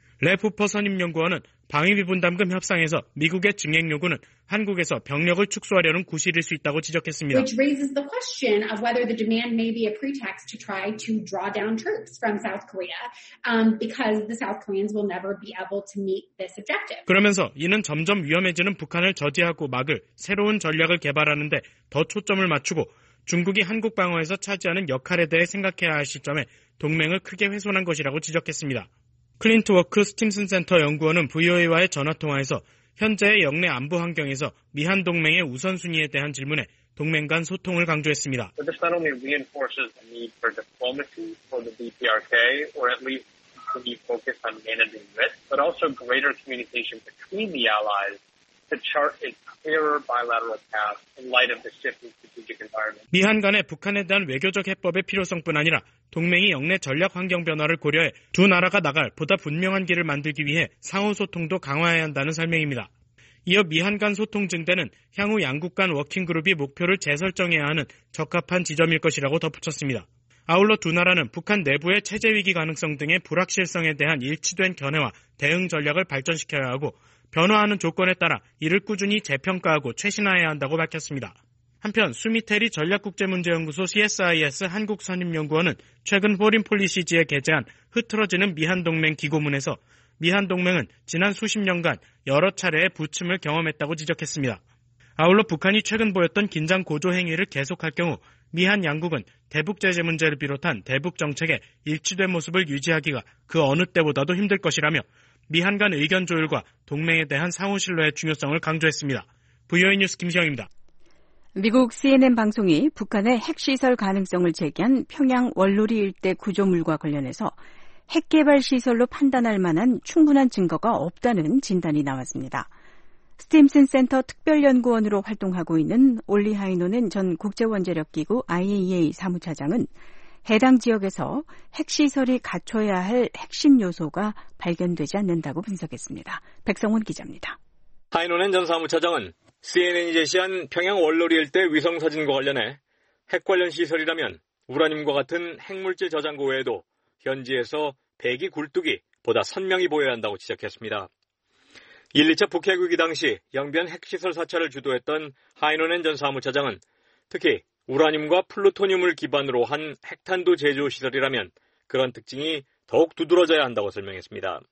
Speaker 18: 레푸퍼 선임연구원은 방위비 분담금 협상에서 미국의 증액 요구는 한국에서 병력을 축소하려는 구실일 수 있다고 지적했습니다.
Speaker 19: Which raises the question of whether the demand may be a pretext to try to draw down troops from South Korea because the South Koreans will never be able to meet this objective.
Speaker 18: 그러면서 이는 점점 위험해지는 북한을 저지하고 막을 새로운 전략을 개발하는데 더 초점을 맞추고 중국이 한국 방어에서 차지하는 역할에 대해 생각해야 할 시점에 동맹을 크게 훼손한 것이라고 지적했습니다. 클린트워크 스팀슨 센터 연구원은 VOA와의 전화통화에서 현재의 영내 안보 환경에서 미한 동맹의 우선순위에 대한 질문에 동맹 간 소통을 강조했습니다.
Speaker 20: But this not only reinforces the need for diplomacy for the DPRK, or at least to be focused on managing risk, but also greater communication between the allies to chart a clearer bilateral path in light of the shifting strategic environment. 미한 간의
Speaker 18: 북한에 대한 외교적 해법의 필요성뿐 아니라 동맹이 영내 전략 환경 변화를 고려해 두 나라가 나갈 보다 분명한 길을 만들기 위해 상호 소통도 강화해야 한다는 설명입니다. 이어 미한 간 소통 증대는 향후 양국 간 워킹그룹이 목표를 재설정해야 하는 적합한 지점일 것이라고 덧붙였습니다. 아울러 두 나라는 북한 내부의 체제 위기 가능성 등의 불확실성에 대한 일치된 견해와 대응 전략을 발전시켜야 하고 변화하는 조건에 따라 이를 꾸준히 재평가하고 최신화해야 한다고 밝혔습니다. 한편 수미테리 전략국제문제연구소 CSIS 한국선임연구원은 최근 포린 폴리시지에 게재한 흐트러지는 미한동맹 기고문에서 미한동맹은 지난 수십 년간 여러 차례의 부침을 경험했다고 지적했습니다. 아울러 북한이 최근 보였던 긴장 고조 행위를 계속할 경우 미한 양국은 대북 제재 문제를 비롯한 대북 정책에 일치된 모습을 유지하기가 그 어느 때보다도 힘들 것이라며 미한 간 의견 조율과 동맹에 대한 상호 신뢰의 중요성을 강조했습니다. VOA 뉴스 김시영입니다.
Speaker 3: 미국 CNN 방송이 북한의 핵시설 가능성을 제기한 평양 월로리 일대 구조물과 관련해서 핵개발 시설로 판단할 만한 충분한 증거가 없다는 진단이 나왔습니다. 스팀슨 센터 특별연구원으로 활동하고 있는 올리 하이노넨 전 국제원자력기구 IAEA 사무차장은 해당 지역에서 핵시설이 갖춰야 할 핵심 요소가 발견되지 않는다고 분석했습니다. 백성원 기자입니다.
Speaker 21: 하이노넨 전 사무차장은 CNN이 제시한 평양 월로리 일대 위성사진과 관련해 핵 관련 시설이라면 우라늄과 같은 핵물질 저장고 외에도 현지에서 배기 굴뚝이 보다 선명히 보여야 한다고 지적했습니다. 1, 2차 북핵 위기 당시 영변 핵시설 사찰을 주도했던 하이노넨 전 사무차장은 특히 우라늄과 플루토늄을 기반으로 한 핵탄두 제조 시설이라면 그런 특징이 더욱 두드러져야 한다고 설명했습니다.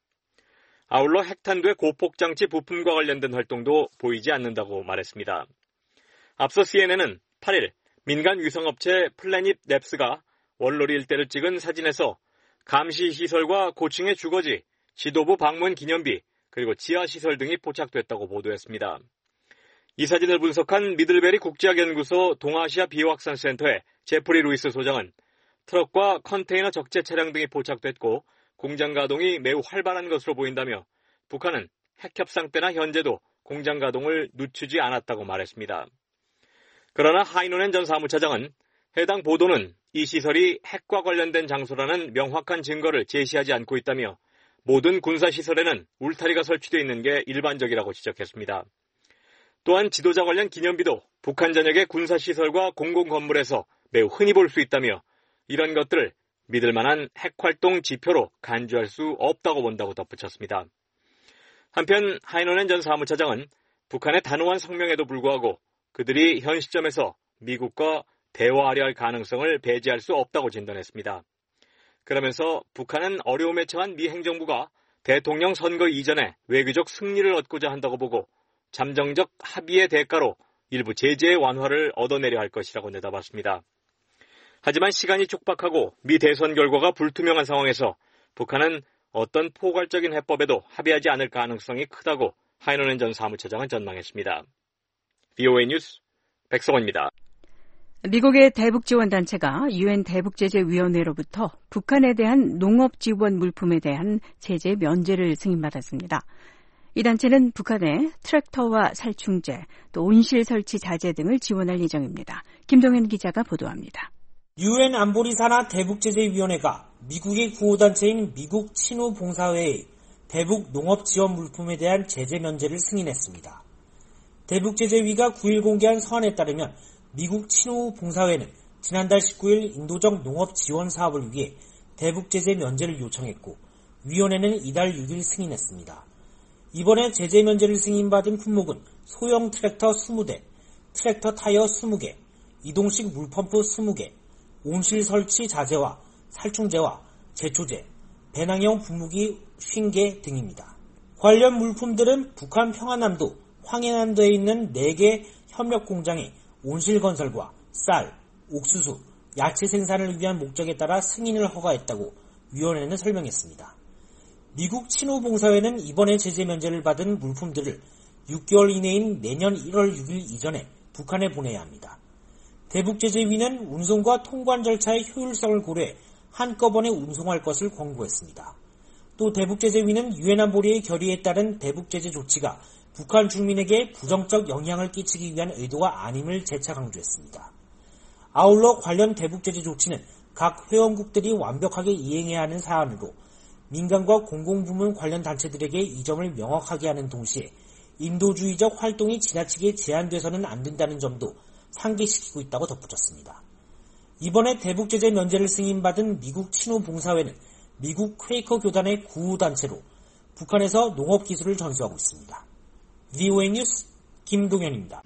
Speaker 21: 아울러 핵탄두의 고폭장치 부품과 관련된 활동도 보이지 않는다고 말했습니다. 앞서 CNN은 8일 민간 위성업체 플래닛 랩스가 월놀이 일대를 찍은 사진에서 감시시설과 고층의 주거지, 지도부 방문 기념비, 그리고 지하시설 등이 포착됐다고 보도했습니다. 이 사진을 분석한 미들베리 국제학연구소 동아시아 비확산센터의 제프리 루이스 소장은 트럭과 컨테이너 적재 차량 등이 포착됐고 공장 가동이 매우 활발한 것으로 보인다며 북한은 핵협상 때나 현재도 공장 가동을 늦추지 않았다고 말했습니다. 그러나 하이노넨 전 사무차장은 해당 보도는 이 시설이 핵과 관련된 장소라는 명확한 증거를 제시하지 않고 있다며 모든 군사시설에는 울타리가 설치되어 있는 게 일반적이라고 지적했습니다. 또한 지도자 관련 기념비도 북한 전역의 군사시설과 공공건물에서 매우 흔히 볼 수 있다며 이런 것들을 믿을 만한 핵활동 지표로 간주할 수 없다고 본다고 덧붙였습니다. 한편 하이노넨 전 사무차장은 북한의 단호한 성명에도 불구하고 그들이 현 시점에서 미국과 대화하려 할 가능성을 배제할 수 없다고 진단했습니다. 그러면서 북한은 어려움에 처한 미 행정부가 대통령 선거 이전에 외교적 승리를 얻고자 한다고 보고 잠정적 합의의 대가로 일부 제재의 완화를 얻어내려 할 것이라고 내다봤습니다. 하지만 시간이 촉박하고 미 대선 결과가 불투명한 상황에서 북한은 어떤 포괄적인 해법에도 합의하지 않을 가능성이 크다고 하이노넨 전 사무처장은 전망했습니다. VOA 뉴스 백성원입니다.
Speaker 3: 미국의 대북지원단체가 유엔 대북제재위원회로부터 북한에 대한 농업지원 물품에 대한 제재 면제를 승인받았습니다. 이 단체는 북한에 트랙터와 살충제, 또 온실 설치 자재 등을 지원할 예정입니다. 김동현 기자가 보도합니다.
Speaker 1: 유엔 안보리 산하 대북제재위원회가 미국의 구호단체인 미국 친후봉사회의 대북 농업지원 물품에 대한 제재 면제를 승인했습니다. 대북제재위가 9일 공개한 서한에 따르면 미국 친후봉사회는 지난달 19일 인도적 농업 지원 사업을 위해 대북제재 면제를 요청했고 위원회는 이달 6일 승인했습니다. 이번에 제재 면제를 승인받은 품목은 소형 트랙터 20대, 트랙터 타이어 20개, 이동식 물펌프 20개, 온실 설치 자재와 살충제와 제초제, 배낭형 분무기 50개 등입니다. 관련 물품들은 북한 평안남도, 황해남도에 있는 4개 협력 공장의 온실 건설과 쌀, 옥수수, 야채 생산을 위한 목적에 따라 승인을 허가했다고 위원회는 설명했습니다. 미국 친후봉사회는 이번에 제재 면제를 받은 물품들을 6개월 이내인 내년 1월 6일 이전에 북한에 보내야 합니다. 대북제재위는 운송과 통관 절차의 효율성을 고려해 한꺼번에 운송할 것을 권고했습니다. 또 대북제재위는 유엔 안보리의 결의에 따른 대북제재 조치가 북한 주민에게 부정적 영향을 끼치기 위한 의도가 아님을 재차 강조했습니다. 아울러 관련 대북제재 조치는 각 회원국들이 완벽하게 이행해야 하는 사안으로 민간과 공공부문 관련 단체들에게 이 점을 명확하게 하는 동시에 인도주의적 활동이 지나치게 제한돼서는 안 된다는 점도 상기시키고 있다고 덧붙였습니다. 이번에 대북제재 면제를 승인받은 미국 친후봉사회는 미국 퀘이커 교단의 구후단체로 북한에서 농업기술을 전수하고 있습니다. VOA 뉴스 김동현입니다.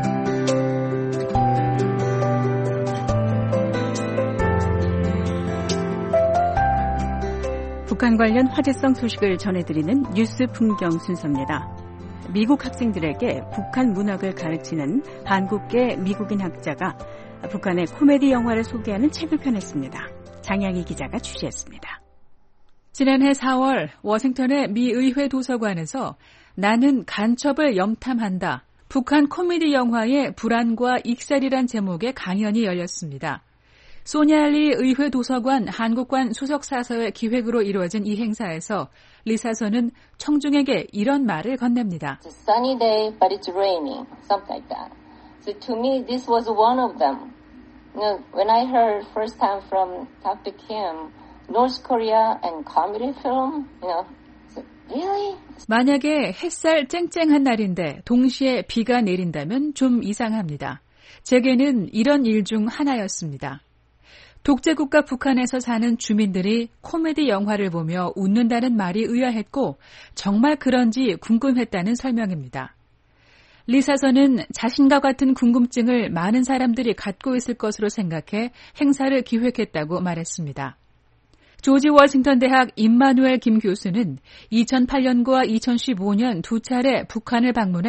Speaker 3: 북한 관련 화제성 소식을 전해드리는 뉴스 풍경 순서입니다. 미국 학생들에게 북한 문학을 가르치는 한국계 미국인 학자가 북한의 코미디 영화를 소개하는 책을 펴냈습니다. 장양희 기자가 취재했습니다.
Speaker 22: 지난해 4월 워싱턴의 미 의회 도서관에서 나는 간첩을 염탐한다. 북한 코미디 영화의 불안과 익살이란 제목의 강연이 열렸습니다. 소니알리 의회 도서관 한국관 수석사서의 기획으로 이루어진 이 행사에서 리사선은 청중에게 이런 말을 건넵니다.
Speaker 23: It's a sunny day, but it's raining, something like that. So to me, this was one of them. You know, when I heard first time from Dr. Kim, North Korea and comedy film, you know, so really?
Speaker 22: 만약에 햇살 쨍쨍한 날인데 동시에 비가 내린다면 좀 이상합니다. 제게는 이런 일 중 하나였습니다. 독재국가 북한에서 사는 주민들이 코미디 영화를 보며 웃는다는 말이 의아했고 정말 그런지 궁금했다는 설명입니다. 리사선은 자신과 같은 궁금증을 많은 사람들이 갖고 있을 것으로 생각해 행사를 기획했다고 말했습니다. 조지 워싱턴 대학 임마누엘 김 교수는 2008년과 2015년 두 차례 북한을 방문해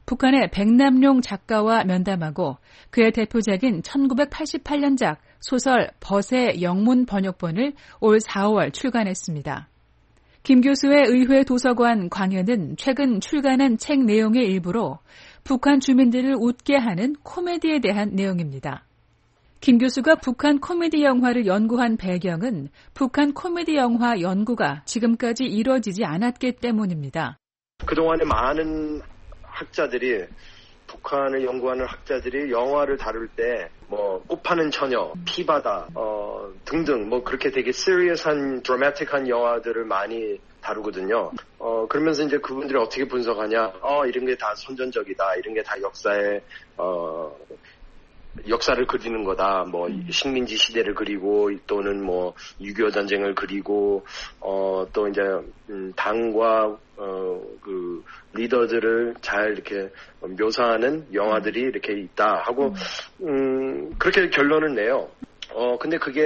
Speaker 22: 북한의 백남용 작가와 면담하고 그의 대표작인 1988년작 소설 벗의 영문 번역본을 올 4월 출간했습니다. 김 교수의 의회 도서관 광연은 최근 출간한 책 내용의 일부로 북한 주민들을 웃게 하는 코미디에 대한 내용입니다. 김 교수가 북한 코미디 영화를 연구한 배경은 북한 코미디 영화 연구가 지금까지 이뤄지지 않았기 때문입니다.
Speaker 5: 그동안에 많은 학자들이 북한을 연구하는 학자들이 영화를 다룰 때 꽃파는 처녀, 피바다 등등 그렇게 되게 시리어스한 드라마틱한 영화들을 많이 다루거든요. 그러면서 이제 그분들이 어떻게 분석하냐? 이런 게 다 선전적이다. 이런 게 다 역사를 그리는 거다. 식민지 시대를 그리고 또는 6.25 전쟁을 그리고 또 이제 당과 그 리더들을 잘 이렇게 묘사하는 영화들이 이렇게 있다 하고 그렇게 결론을 내요. 근데 그게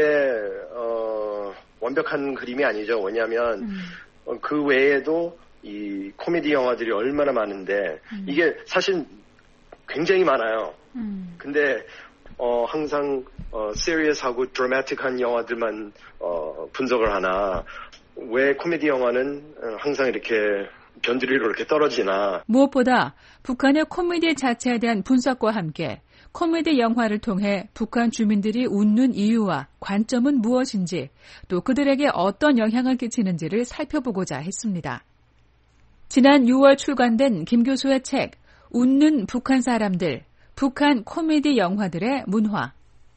Speaker 5: 완벽한 그림이 아니죠. 왜냐하면 그 외에도 이 코미디 영화들이 얼마나 많은데 이게 사실 굉장히 많아요. 근데 항상 시리어스하고 드라마틱한 영화들만 분석을 하나 왜 코미디 영화는 항상 이렇게 변두리로 이렇게 떨어지나.
Speaker 22: 무엇보다 북한의 코미디 자체에 대한 분석과 함께 코미디 영화를 통해 북한 주민들이 웃는 이유와 관점은 무엇인지 또 그들에게 어떤 영향을 끼치는지를 살펴보고자 했습니다. 지난 6월 출간된 김 교수의 책 웃는 북한 사람들, 북한 코미디 영화들의 문화.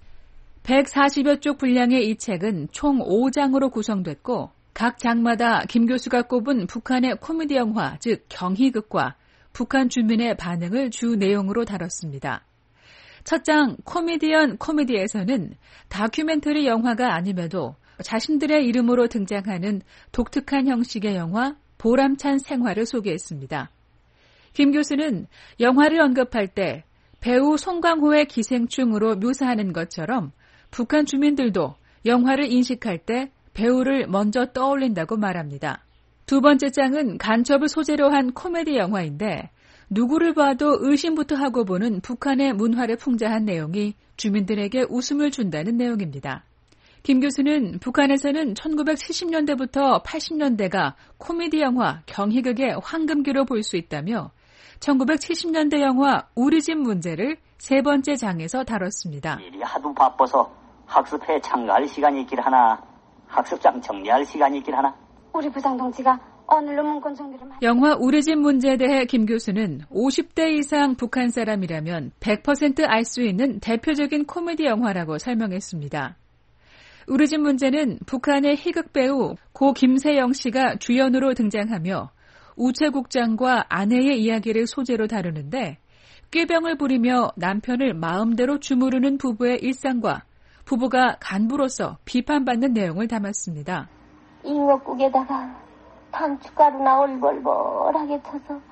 Speaker 22: 140여 쪽 분량의 이 책은 총 5장으로 구성됐고 각 장마다 김 교수가 꼽은 북한의 코미디 영화, 즉 경희극과 북한 주민의 반응을 주 내용으로 다뤘습니다. 첫 장 코미디언 코미디에서는 다큐멘터리 영화가 아님에도 자신들의 이름으로 등장하는 독특한 형식의 영화 보람찬 생활을 소개했습니다. 김 교수는 영화를 언급할 때 배우 송강호의 기생충으로 묘사하는 것처럼 북한 주민들도 영화를 인식할 때 배우를 먼저 떠올린다고 말합니다. 두 번째 장은 간첩을 소재로 한 코미디 영화인데 누구를 봐도 의심부터 하고 보는 북한의 문화를 풍자한 내용이 주민들에게 웃음을 준다는 내용입니다. 김 교수는 북한에서는 1970년대부터 80년대가 코미디 영화 경희극의 황금기로 볼 수 있다며 1970년대 영화 우리 집 문제를 세 번째 장에서 다뤘습니다.
Speaker 7: 일이 하도 바빠서 학습회에 참가할 시간이 있길 하나 학습장 정리할 시간이 있길 하나
Speaker 8: 우리 부장동지가 오늘로 문건 정리를
Speaker 22: 영화 우리 집 문제에 대해 김 교수는 50대 이상 북한 사람이라면 100% 알 수 있는 대표적인 코미디 영화라고 설명했습니다. 우리 집 문제는 북한의 희극 배우 고 김세영 씨가 주연으로 등장하며 우체국장과 아내의 이야기를 소재로 다루는데 꾀병을 부리며 남편을 마음대로 주무르는 부부의 일상과 부부가 간부로서 비판받는 내용을 담았습니다.
Speaker 8: 잉어국에다가 단추가루나 얼벌벌하게 쳐서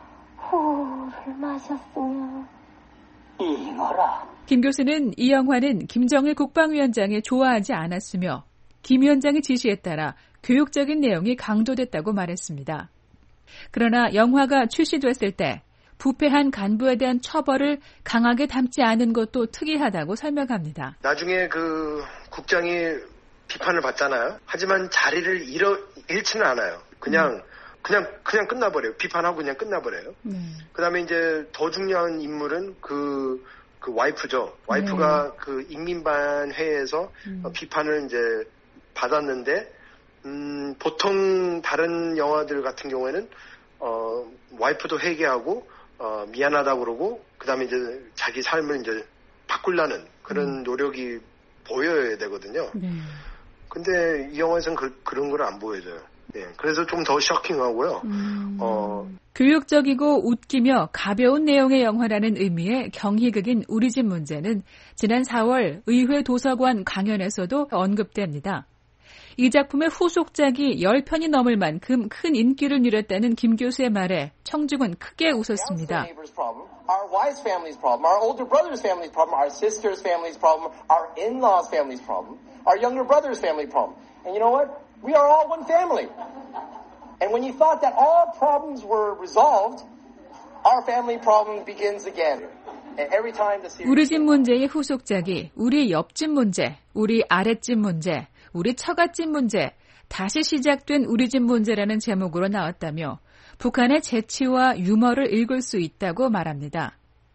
Speaker 8: 후를 마셨으며
Speaker 7: 잉어라.
Speaker 22: 김 교수는 이 영화는 김정일 국방위원장이 좋아하지 않았으며 김 위원장의 지시에 따라 교육적인 내용이 강조됐다고 말했습니다. 그러나 영화가 출시됐을 때 부패한 간부에 대한 처벌을 강하게 담지 않은 것도 특이하다고 설명합니다.
Speaker 5: 나중에 그 국장이 비판을 받잖아요. 하지만 자리를 잃지는 않아요. 그냥 끝나버려요. 비판하고 그냥 끝나버려요. 그다음에 이제 더 중요한 인물은 그 와이프죠. 와이프가 그 인민반 회에서 비판을 이제 받았는데 보통 다른 영화들 같은 경우에는 와이프도 회개하고 미안하다고 그러고 그다음에 이제 자기 삶을 이제 바꾸려는 그런 노력이 보여야 되거든요. 근데 이 영화에서는 그런 걸 안 보여줘요. 그래서 좀 더 쇼킹하고요.
Speaker 22: 교육적이고 웃기며 가벼운 내용의 영화라는 의미의 경희극인 우리 집 문제는 지난 4월 의회 도서관 강연에서도 언급됩니다. 이 작품의 후속작이 10편이 넘을 만큼 큰 인기를 누렸다는 김 교수의 말에 청중은 크게 웃었습니다.
Speaker 24: Our wife's family's problem, our older brother's family's problem, our sister's family's problem, our in-laws' family's problem, our younger brother's family problem. And you know what? We are all one family. And when you thought that all problems were resolved, our family problem begins again. And every time the series...
Speaker 22: 우리 집 문제의 후속작이 우리 옆집 문제, 우리 아랫집 문제, 우리 처갓집 문제, 다시 시작된 우리 집 문제라는 제목으로 나왔다며 북한의 재치와 유머를 읽을 수 있다고 말합니다.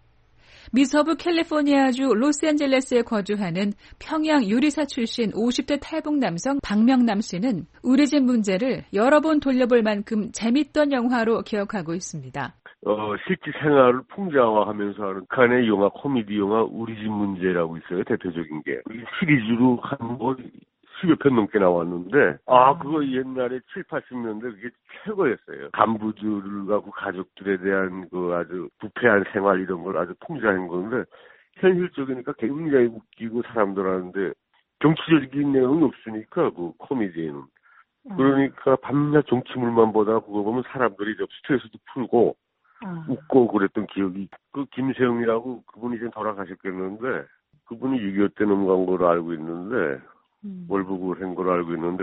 Speaker 22: 미서부 캘리포니아주 로스앤젤레스에 거주하는 평양 요리사 출신 50대 탈북 남성 박명남 씨는 우리 집 문제를 여러 번 돌려볼 만큼 재밌던 영화로 기억하고 있습니다.
Speaker 6: 실제 생활을 풍자화하면서 하는 북한의 영화, 코미디 영화 우리 집 문제라고 있어요. 대표적인 게. 시리즈로 한 10여 편 넘게 나왔는데, 그거 옛날에 7, 80년대 그게 최고였어요. 간부들과 그 가족들에 대한 그 아주 부패한 생활 이런 걸 아주 풍자한 건데, 현실적이니까 굉장히 웃기고 사람들하는데, 정치적인 내용은 없으니까, 그 코미디에는. 그러니까 밤낮 정치물만 보다 그거 보면 사람들이 좀 스트레스도 풀고, 웃고 그랬던 기억이, 그 김세영이라고 그분이 이제 돌아가셨겠는데, 그분이 6.25 때 넘어간 걸로 알고 있는데, 월북을 한 걸로 알고 있는데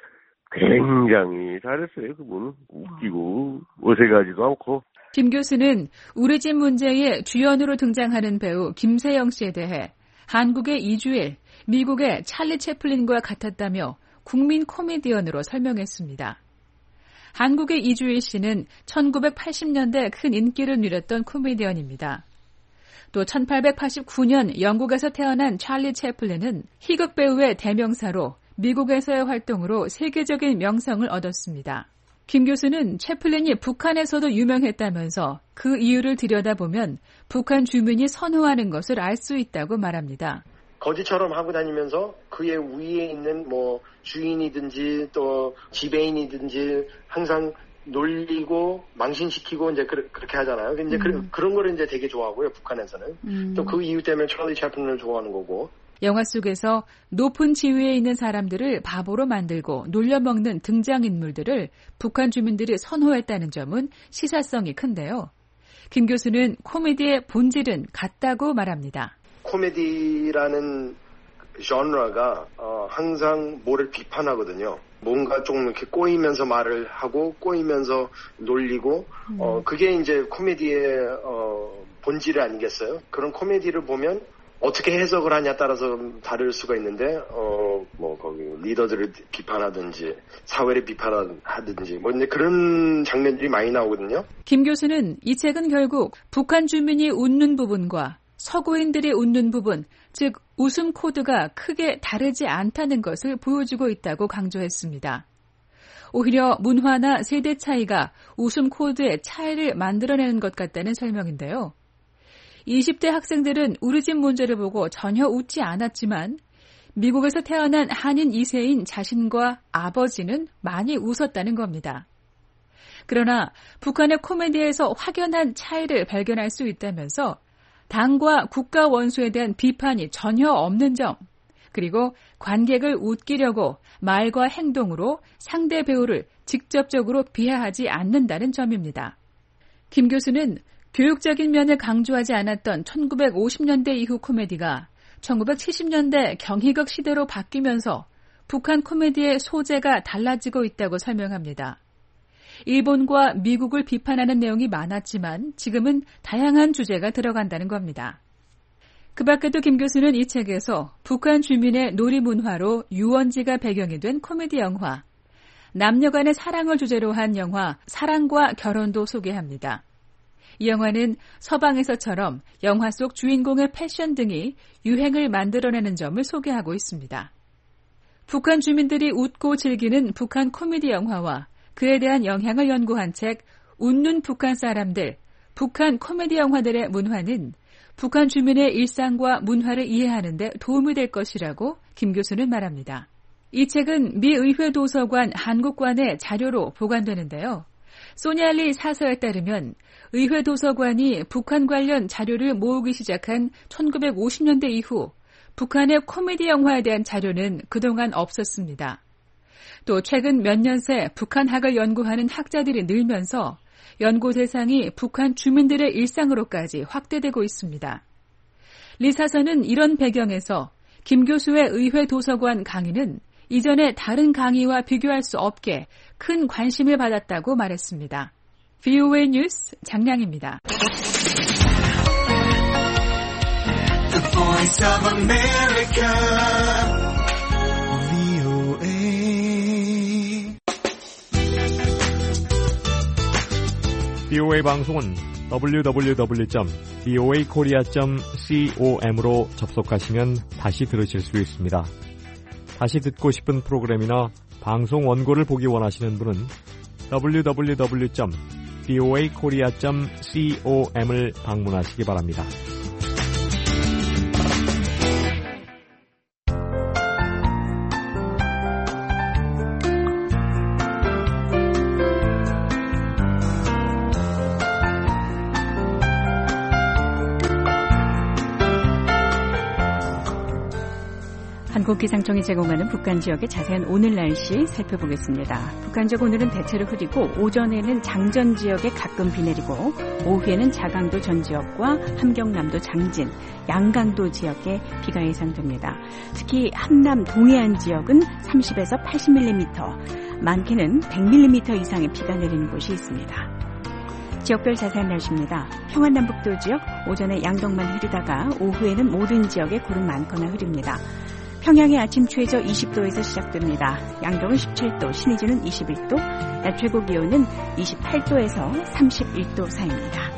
Speaker 6: 굉장히 잘했어요. 그분은 웃기고 어색하지도 않고.
Speaker 22: 김 교수는 우리 집 문제의 주연으로 등장하는 배우 김세영 씨에 대해 한국의 이주일, 미국의 찰리 채플린과 같았다며 국민 코미디언으로 설명했습니다. 한국의 이주일 씨는 1980년대 큰 인기를 누렸던 코미디언입니다. 또 1889년 영국에서 태어난 찰리 채플린은 희극 배우의 대명사로 미국에서의 활동으로 세계적인 명성을 얻었습니다. 김 교수는 채플린이 북한에서도 유명했다면서 그 이유를 들여다보면 북한 주민이 선호하는 것을 알 수 있다고 말합니다.
Speaker 5: 거지처럼 하고 다니면서 그의 위에 있는 주인이든지 또 지배인이든지 항상 놀리고 망신시키고 이제 그렇게 하잖아요. 이제 그런 거를 이제 되게 좋아하고요. 북한에서는. 또 그 이유 때문에 찰리 채플린을 좋아하는 거고.
Speaker 22: 영화 속에서 높은 지위에 있는 사람들을 바보로 만들고 놀려먹는 등장인물들을 북한 주민들이 선호했다는 점은 시사성이 큰데요. 김 교수는 코미디의 본질은 같다고 말합니다.
Speaker 5: 코미디라는 genre,가 항상 뭐를 비판하거든요. 뭔가 좀 이렇게 꼬이면서 말을 하고 꼬이면서 놀리고 그게 이제 코미디의 본질 아니겠어요? 그런 코미디를 보면 어떻게 해석을 하냐에 따라서 다를 수가 있는데 거기 리더들을 비판하든지 사회를 비판하든지 이제 그런 장면들이 많이 나오거든요.
Speaker 22: 김 교수는 이 책은 결국 북한 주민이 웃는 부분과 서구인들이 웃는 부분, 즉 웃음 코드가 크게 다르지 않다는 것을 보여주고 있다고 강조했습니다. 오히려 문화나 세대 차이가 웃음 코드의 차이를 만들어내는 것 같다는 설명인데요. 20대 학생들은 우리 집 문제를 보고 전혀 웃지 않았지만 미국에서 태어난 한인 2세인 자신과 아버지는 많이 웃었다는 겁니다. 그러나 북한의 코미디에서 확연한 차이를 발견할 수 있다면서 당과 국가 원수에 대한 비판이 전혀 없는 점, 그리고 관객을 웃기려고 말과 행동으로 상대 배우를 직접적으로 비하하지 않는다는 점입니다. 김 교수는 교육적인 면을 강조하지 않았던 1950년대 이후 코미디가 1970년대 경희극 시대로 바뀌면서 북한 코미디의 소재가 달라지고 있다고 설명합니다. 일본과 미국을 비판하는 내용이 많았지만 지금은 다양한 주제가 들어간다는 겁니다. 그 밖에도 김 교수는 이 책에서 북한 주민의 놀이 문화로 유원지가 배경이 된 코미디 영화, 남녀 간의 사랑을 주제로 한 영화 사랑과 결혼도 소개합니다. 이 영화는 서방에서처럼 영화 속 주인공의 패션 등이 유행을 만들어내는 점을 소개하고 있습니다. 북한 주민들이 웃고 즐기는 북한 코미디 영화와 그에 대한 영향을 연구한 책 웃는 북한 사람들, 북한 코미디 영화들의 문화는 북한 주민의 일상과 문화를 이해하는 데 도움이 될 것이라고 김 교수는 말합니다. 이 책은 미 의회 도서관 한국관의 자료로 보관되는데요. 소니알리 사서에 따르면 의회 도서관이 북한 관련 자료를 모으기 시작한 1950년대 이후 북한의 코미디 영화에 대한 자료는 그동안 없었습니다. 또 최근 몇 년 새 북한학을 연구하는 학자들이 늘면서 연구 대상이 북한 주민들의 일상으로까지 확대되고 있습니다. 리 사서는 이런 배경에서 김 교수의 의회 도서관 강의는 이전의 다른 강의와 비교할 수 없게 큰 관심을 받았다고 말했습니다. VOA 뉴스 장량입니다.
Speaker 9: The Voice of America, VOA.
Speaker 10: VOA 방송은 www.voakorea.com으로 접속하시면 다시 들으실 수 있습니다. 다시 듣고 싶은 프로그램이나 방송 원고를 보기 원하시는 분은 www.voakorea.com을 방문하시기 바랍니다.
Speaker 3: 한국기상청이 제공하는 북한 지역의 자세한 오늘 날씨 살펴보겠습니다. 북한 지역 오늘은 대체로 흐리고 오전에는 장전 지역에 가끔 비 내리고 오후에는 자강도 전 지역과 함경남도 장진, 양강도 지역에 비가 예상됩니다. 특히 함남 동해안 지역은 30에서 80mm, 많게는 100mm 이상의 비가 내리는 곳이 있습니다. 지역별 자세한 날씨입니다. 평안남북도 지역 오전에 양동만 흐리다가 오후에는 모든 지역에 구름 많거나 흐립니다. 평양의 아침 최저 20도에서 시작됩니다. 양동은 17도, 신의주는 21도, 낮 최고 기온은 28도에서 31도 사이입니다.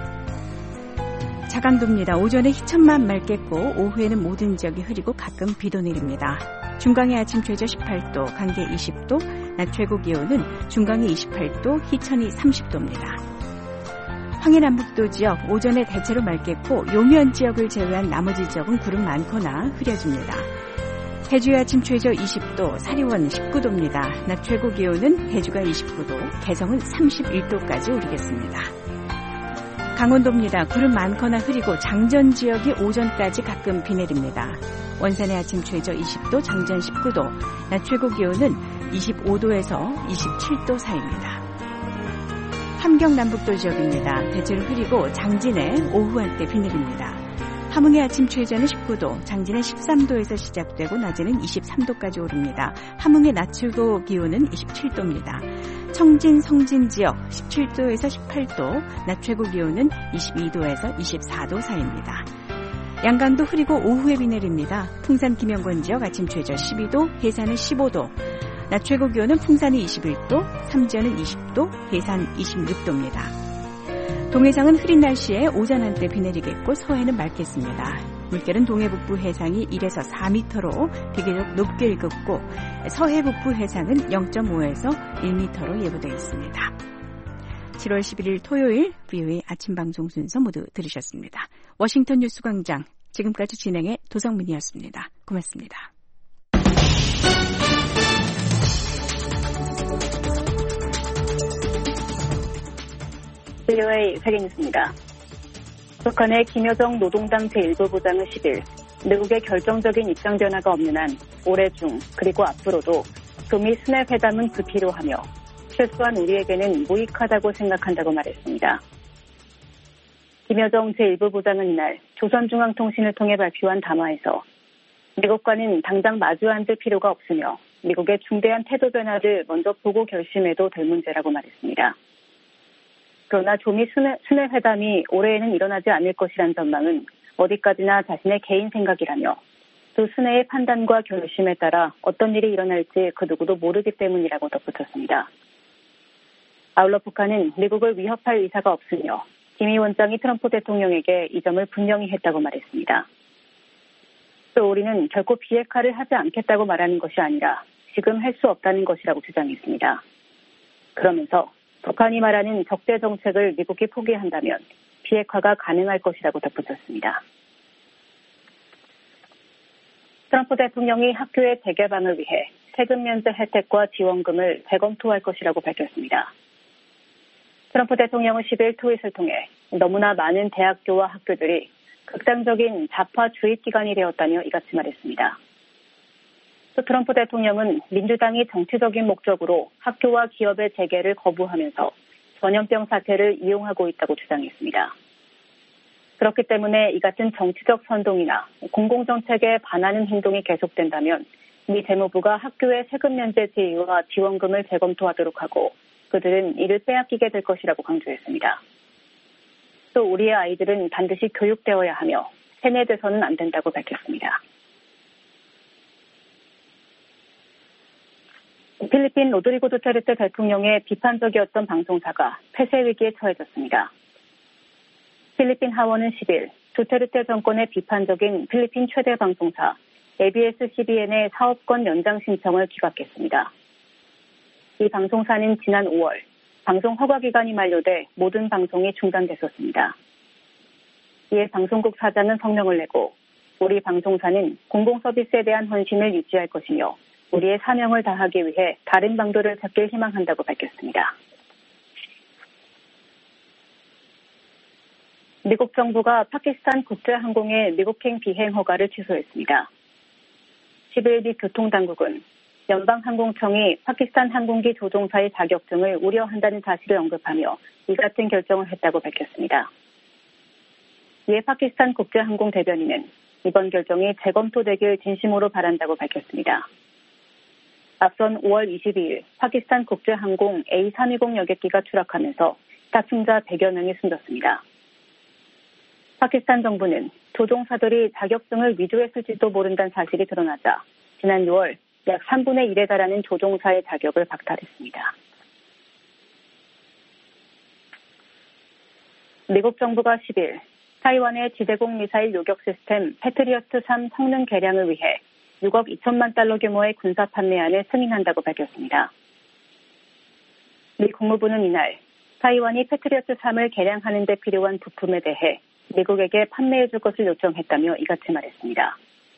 Speaker 3: 자강도입니다. 오전에 희천만 맑겠고 오후에는 모든 지역이 흐리고 가끔 비도 내립니다. 중강의 아침 최저 18도, 강계 20도, 낮 최고 기온은 중강이 28도, 희천이 30도입니다. 황해남북도 지역 오전에 대체로 맑겠고 용현 지역을 제외한 나머지 지역은 구름 많거나 흐려집니다. 해주의 아침 최저 20도, 사리원 19도입니다. 낮 최고 기온은 해주가 29도, 개성은 31도까지 오르겠습니다. 강원도입니다. 구름 많거나 흐리고 장전 지역이 오전까지 가끔 비 내립니다. 원산의 아침 최저 20도, 장전 19도, 낮 최고 기온은 25도에서 27도 사이입니다. 함경남북도 지역입니다. 대체로 흐리고 장진에 오후 한때 비 내립니다. 함흥의 아침 최저는 19도, 장진은 13도에서 시작되고 낮에는 23도까지 오릅니다. 함흥의 낮 최고 기온은 27도입니다. 청진, 성진 지역 17도에서 18도, 낮 최고 기온은 22도에서 24도 사이입니다. 양강도 흐리고 오후에 비 내립니다. 풍산 김영권 지역 아침 최저 12도, 해산은 15도, 낮 최고 기온은 풍산이 21도, 삼지연은 20도, 해산 26도입니다. 동해상은 흐린 날씨에 오전 한때 비 내리겠고 서해는 맑겠습니다. 물결은 동해북부 해상이 1에서 4m로 비교적 높게 일겠고 서해 북부 해상은 0.5에서 1m로 예보되어 있습니다. 7월 11일 토요일 VOA 아침 방송 순서 모두 들으셨습니다. 워싱턴 뉴스 광장 지금까지 진행의 도성민이었습니다. 고맙습니다.
Speaker 12: VOA 세계뉴스입니다. 북한의 김여정 노동당 제1부부장은 10일 미국의 결정적인 입장 변화가 없는 한 올해 중 그리고 앞으로도 조미 스냘 회담은 불필요하며 실수한 우리에게는 무익하다고 생각한다고 말했습니다. 김여정 제1부부장은 이날 조선중앙통신을 통해 발표한 담화에서 미국과는 당장 마주 앉을 필요가 없으며 미국의 중대한 태도 변화를 먼저 보고 결심해도 될 문제라고 말했습니다. 그러나 조미 스냘 회담이 올해에는 일어나지 않을 것이란 전망은 어디까지나 자신의 개인 생각이라며 두 스냘의 판단과 결심에 따라 어떤 일이 일어날지 그 누구도 모르기 때문이라고 덧붙였습니다. 아울러 북한은 미국을 위협할 의사가 없으며 김 위원장이 트럼프 대통령에게 이 점을 분명히 했다고 말했습니다. 또 우리는 결코 비핵화를 하지 않겠다고 말하는 것이 아니라 지금 할 수 없다는 것이라고 주장했습니다. 그러면서 북한이 말하는 적대 정책을 미국이 포기한다면 비핵화가 가능할 것이라고 덧붙였습니다. 트럼프 대통령이 학교의 재개방을 위해 세금 면제 혜택과 지원금을 재검토할 것이라고 밝혔습니다. 트럼프 대통령은 10일 트윗을 통해 너무나 많은 대학교와 학교들이 극단적인 좌파 주입 기관이 되었다며 이같이 말했습니다. 또 트럼프 대통령은 민주당이 정치적인 목적으로 학교와 기업의 재개를 거부하면서 전염병 사태를 이용하고 있다고 주장했습니다. 그렇기 때문에 이 같은 정치적 선동이나 공공정책에 반하는 행동이 계속된다면 미 재무부가 학교의 세금 면제 제의와 지원금을 재검토하도록 하고 그들은 이를 빼앗기게 될 것이라고 강조했습니다. 또 우리의 아이들은 반드시 교육되어야 하며 세뇌돼서는 안 된다고 밝혔습니다. 필리핀 로드리고 두테르테 대통령의 비판적이었던 방송사가 폐쇄 위기에 처해졌습니다. 필리핀 하원은 10일 두테르테 정권의 비판적인 필리핀 최대 방송사 ABS-CBN의 사업권 연장 신청을 기각했습니다. 이 방송사는 지난 5월 방송 허가 기간이 만료돼 모든 방송이 중단됐었습니다. 이에 방송국 사장은 성명을 내고 우리 방송사는 공공 서비스에 대한 헌신을 유지할 것이며 우리의 사명을 다하기 위해 다른 방도를 찾길 희망한다고 밝혔습니다. 미국 정부가 파키스탄 국제항공의 미국행 비행 허가를 취소했습니다. 10일 미 교통당국은 연방항공청이 파키스탄 항공기 조종사의 자격증을 우려한다는 사실을 언급하며 이 같은 결정을 했다고 밝혔습니다. 이에 파키스탄 국제항공 대변인은 이번 결정이 재검토되길 진심으로 바란다고 밝혔습니다. 앞선 5월 22일 파키스탄 국제항공 A320 여객기가 추락하면서 탑승자 100여 명이 숨졌습니다. 파키스탄 정부는 조종사들이 자격증을 위조했을지도 모른다는 사실이 드러나자 지난 6월 약 3분의 1에 달하는 조종사의 자격을 박탈했습니다. 미국 정부가 10일 타이완의 지대공 미사일 요격 시스템 패트리어트3 성능 개량을 위해 6억 2천만 달러 규모의 군사 판매안을 승인한다고 밝혔습니다. 미 국무부는 이날 타이완이 패트리어트3을 개량하는 데 필요한 부품에 대해 미국에게 판매해 줄 것을 요청했다며 이같이 말했습니다.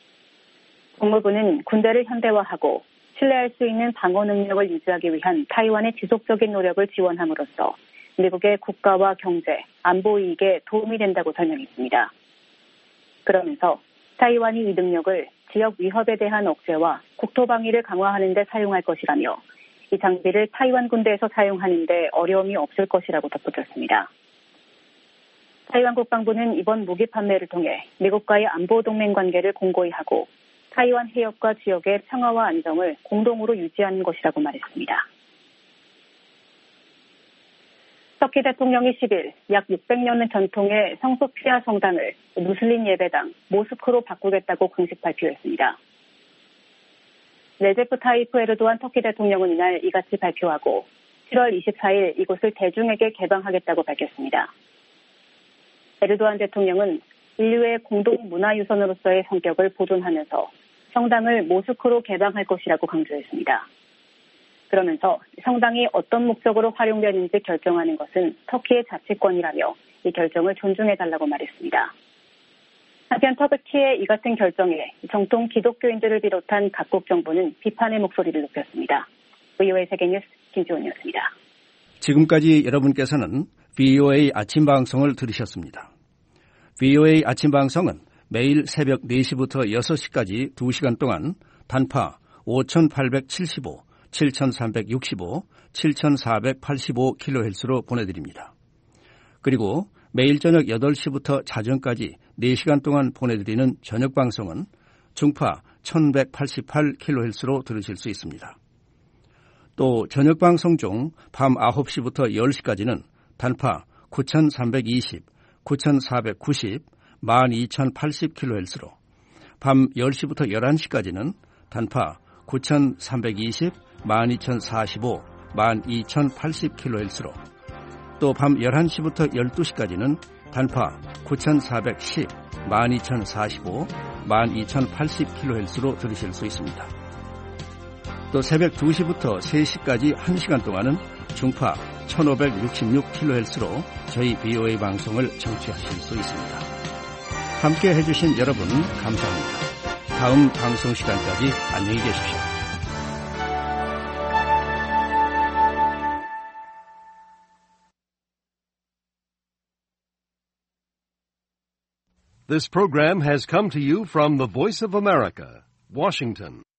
Speaker 12: 국무부는 군대를 현대화하고 신뢰할 수 있는 방어 능력을 유지하기 위한 타이완의 지속적인 노력을 지원함으로써 미국의 국가와 경제, 안보 이익에 도움이 된다고 설명했습니다. 그러면서 타이완이 이 능력을 지역 위협에 대한 억제와 국토 방위를 강화하는 데 사용할 것이라며 이 장비를 타이완 군대에서 사용하는 데 어려움이 없을 것이라고 덧붙였습니다. 타이완 국방부는 이번 무기 판매를 통해 미국과의 안보 동맹 관계를 공고히 하고 타이완 해협과 지역의 평화와 안정을 공동으로 유지하는 것이라고 말했습니다. 터키 대통령이 10일 약 600년의 전통의 성소피아 성당을 무슬림 예배당 모스크로 바꾸겠다고 공식 발표했습니다. 레제프 타이프 에르도안 터키 대통령은 이날 이같이 발표하고 7월 24일 이곳을 대중에게 개방하겠다고 밝혔습니다. 에르도안 대통령은 인류의 공동 문화유산으로서의 성격을 보존하면서 성당을 모스크로 개방할 것이라고 강조했습니다. 그러면서 성당이 어떤 목적으로 활용되는지 결정하는 것은 터키의 자치권이라며 이 결정을 존중해달라고 말했습니다. 한편 터키의 이 같은 결정에 정통 기독교인들을 비롯한 각국 정부는 비판의 목소리를 높였습니다. VOA 세계뉴스 김지원이었습니다.
Speaker 11: 지금까지 여러분께서는 VOA 아침 방송을 들으셨습니다. VOA 아침 방송은 매일 새벽 4시부터 6시까지 2시간 동안 단파 5875, 7365, 7485kHz로 보내드립니다. 그리고 매일 저녁 8시부터 자정까지 4시간 동안 보내드리는 저녁 방송은 중파 1188kHz로 들으실 수 있습니다. 또 저녁 방송 중 밤 9시부터 10시까지는 단파 9320, 9490, 12080kHz로 밤 10시부터 11시까지는 단파 9320, 12045, 12080kHz로 또 밤 11시부터 12시까지는 단파 9410, 12045, 12080kHz로 들으실 수 있습니다. 또 새벽 2시부터 3시까지 1시간 동안은 중파 1566kHz로 저희 VOA 방송을 청취하실 수 있습니다. 함께 해주신 여러분 감사합니다. 다음 방송 시간까지 안녕히 계십시오.
Speaker 13: This program has come to you from the Voice of America, Washington.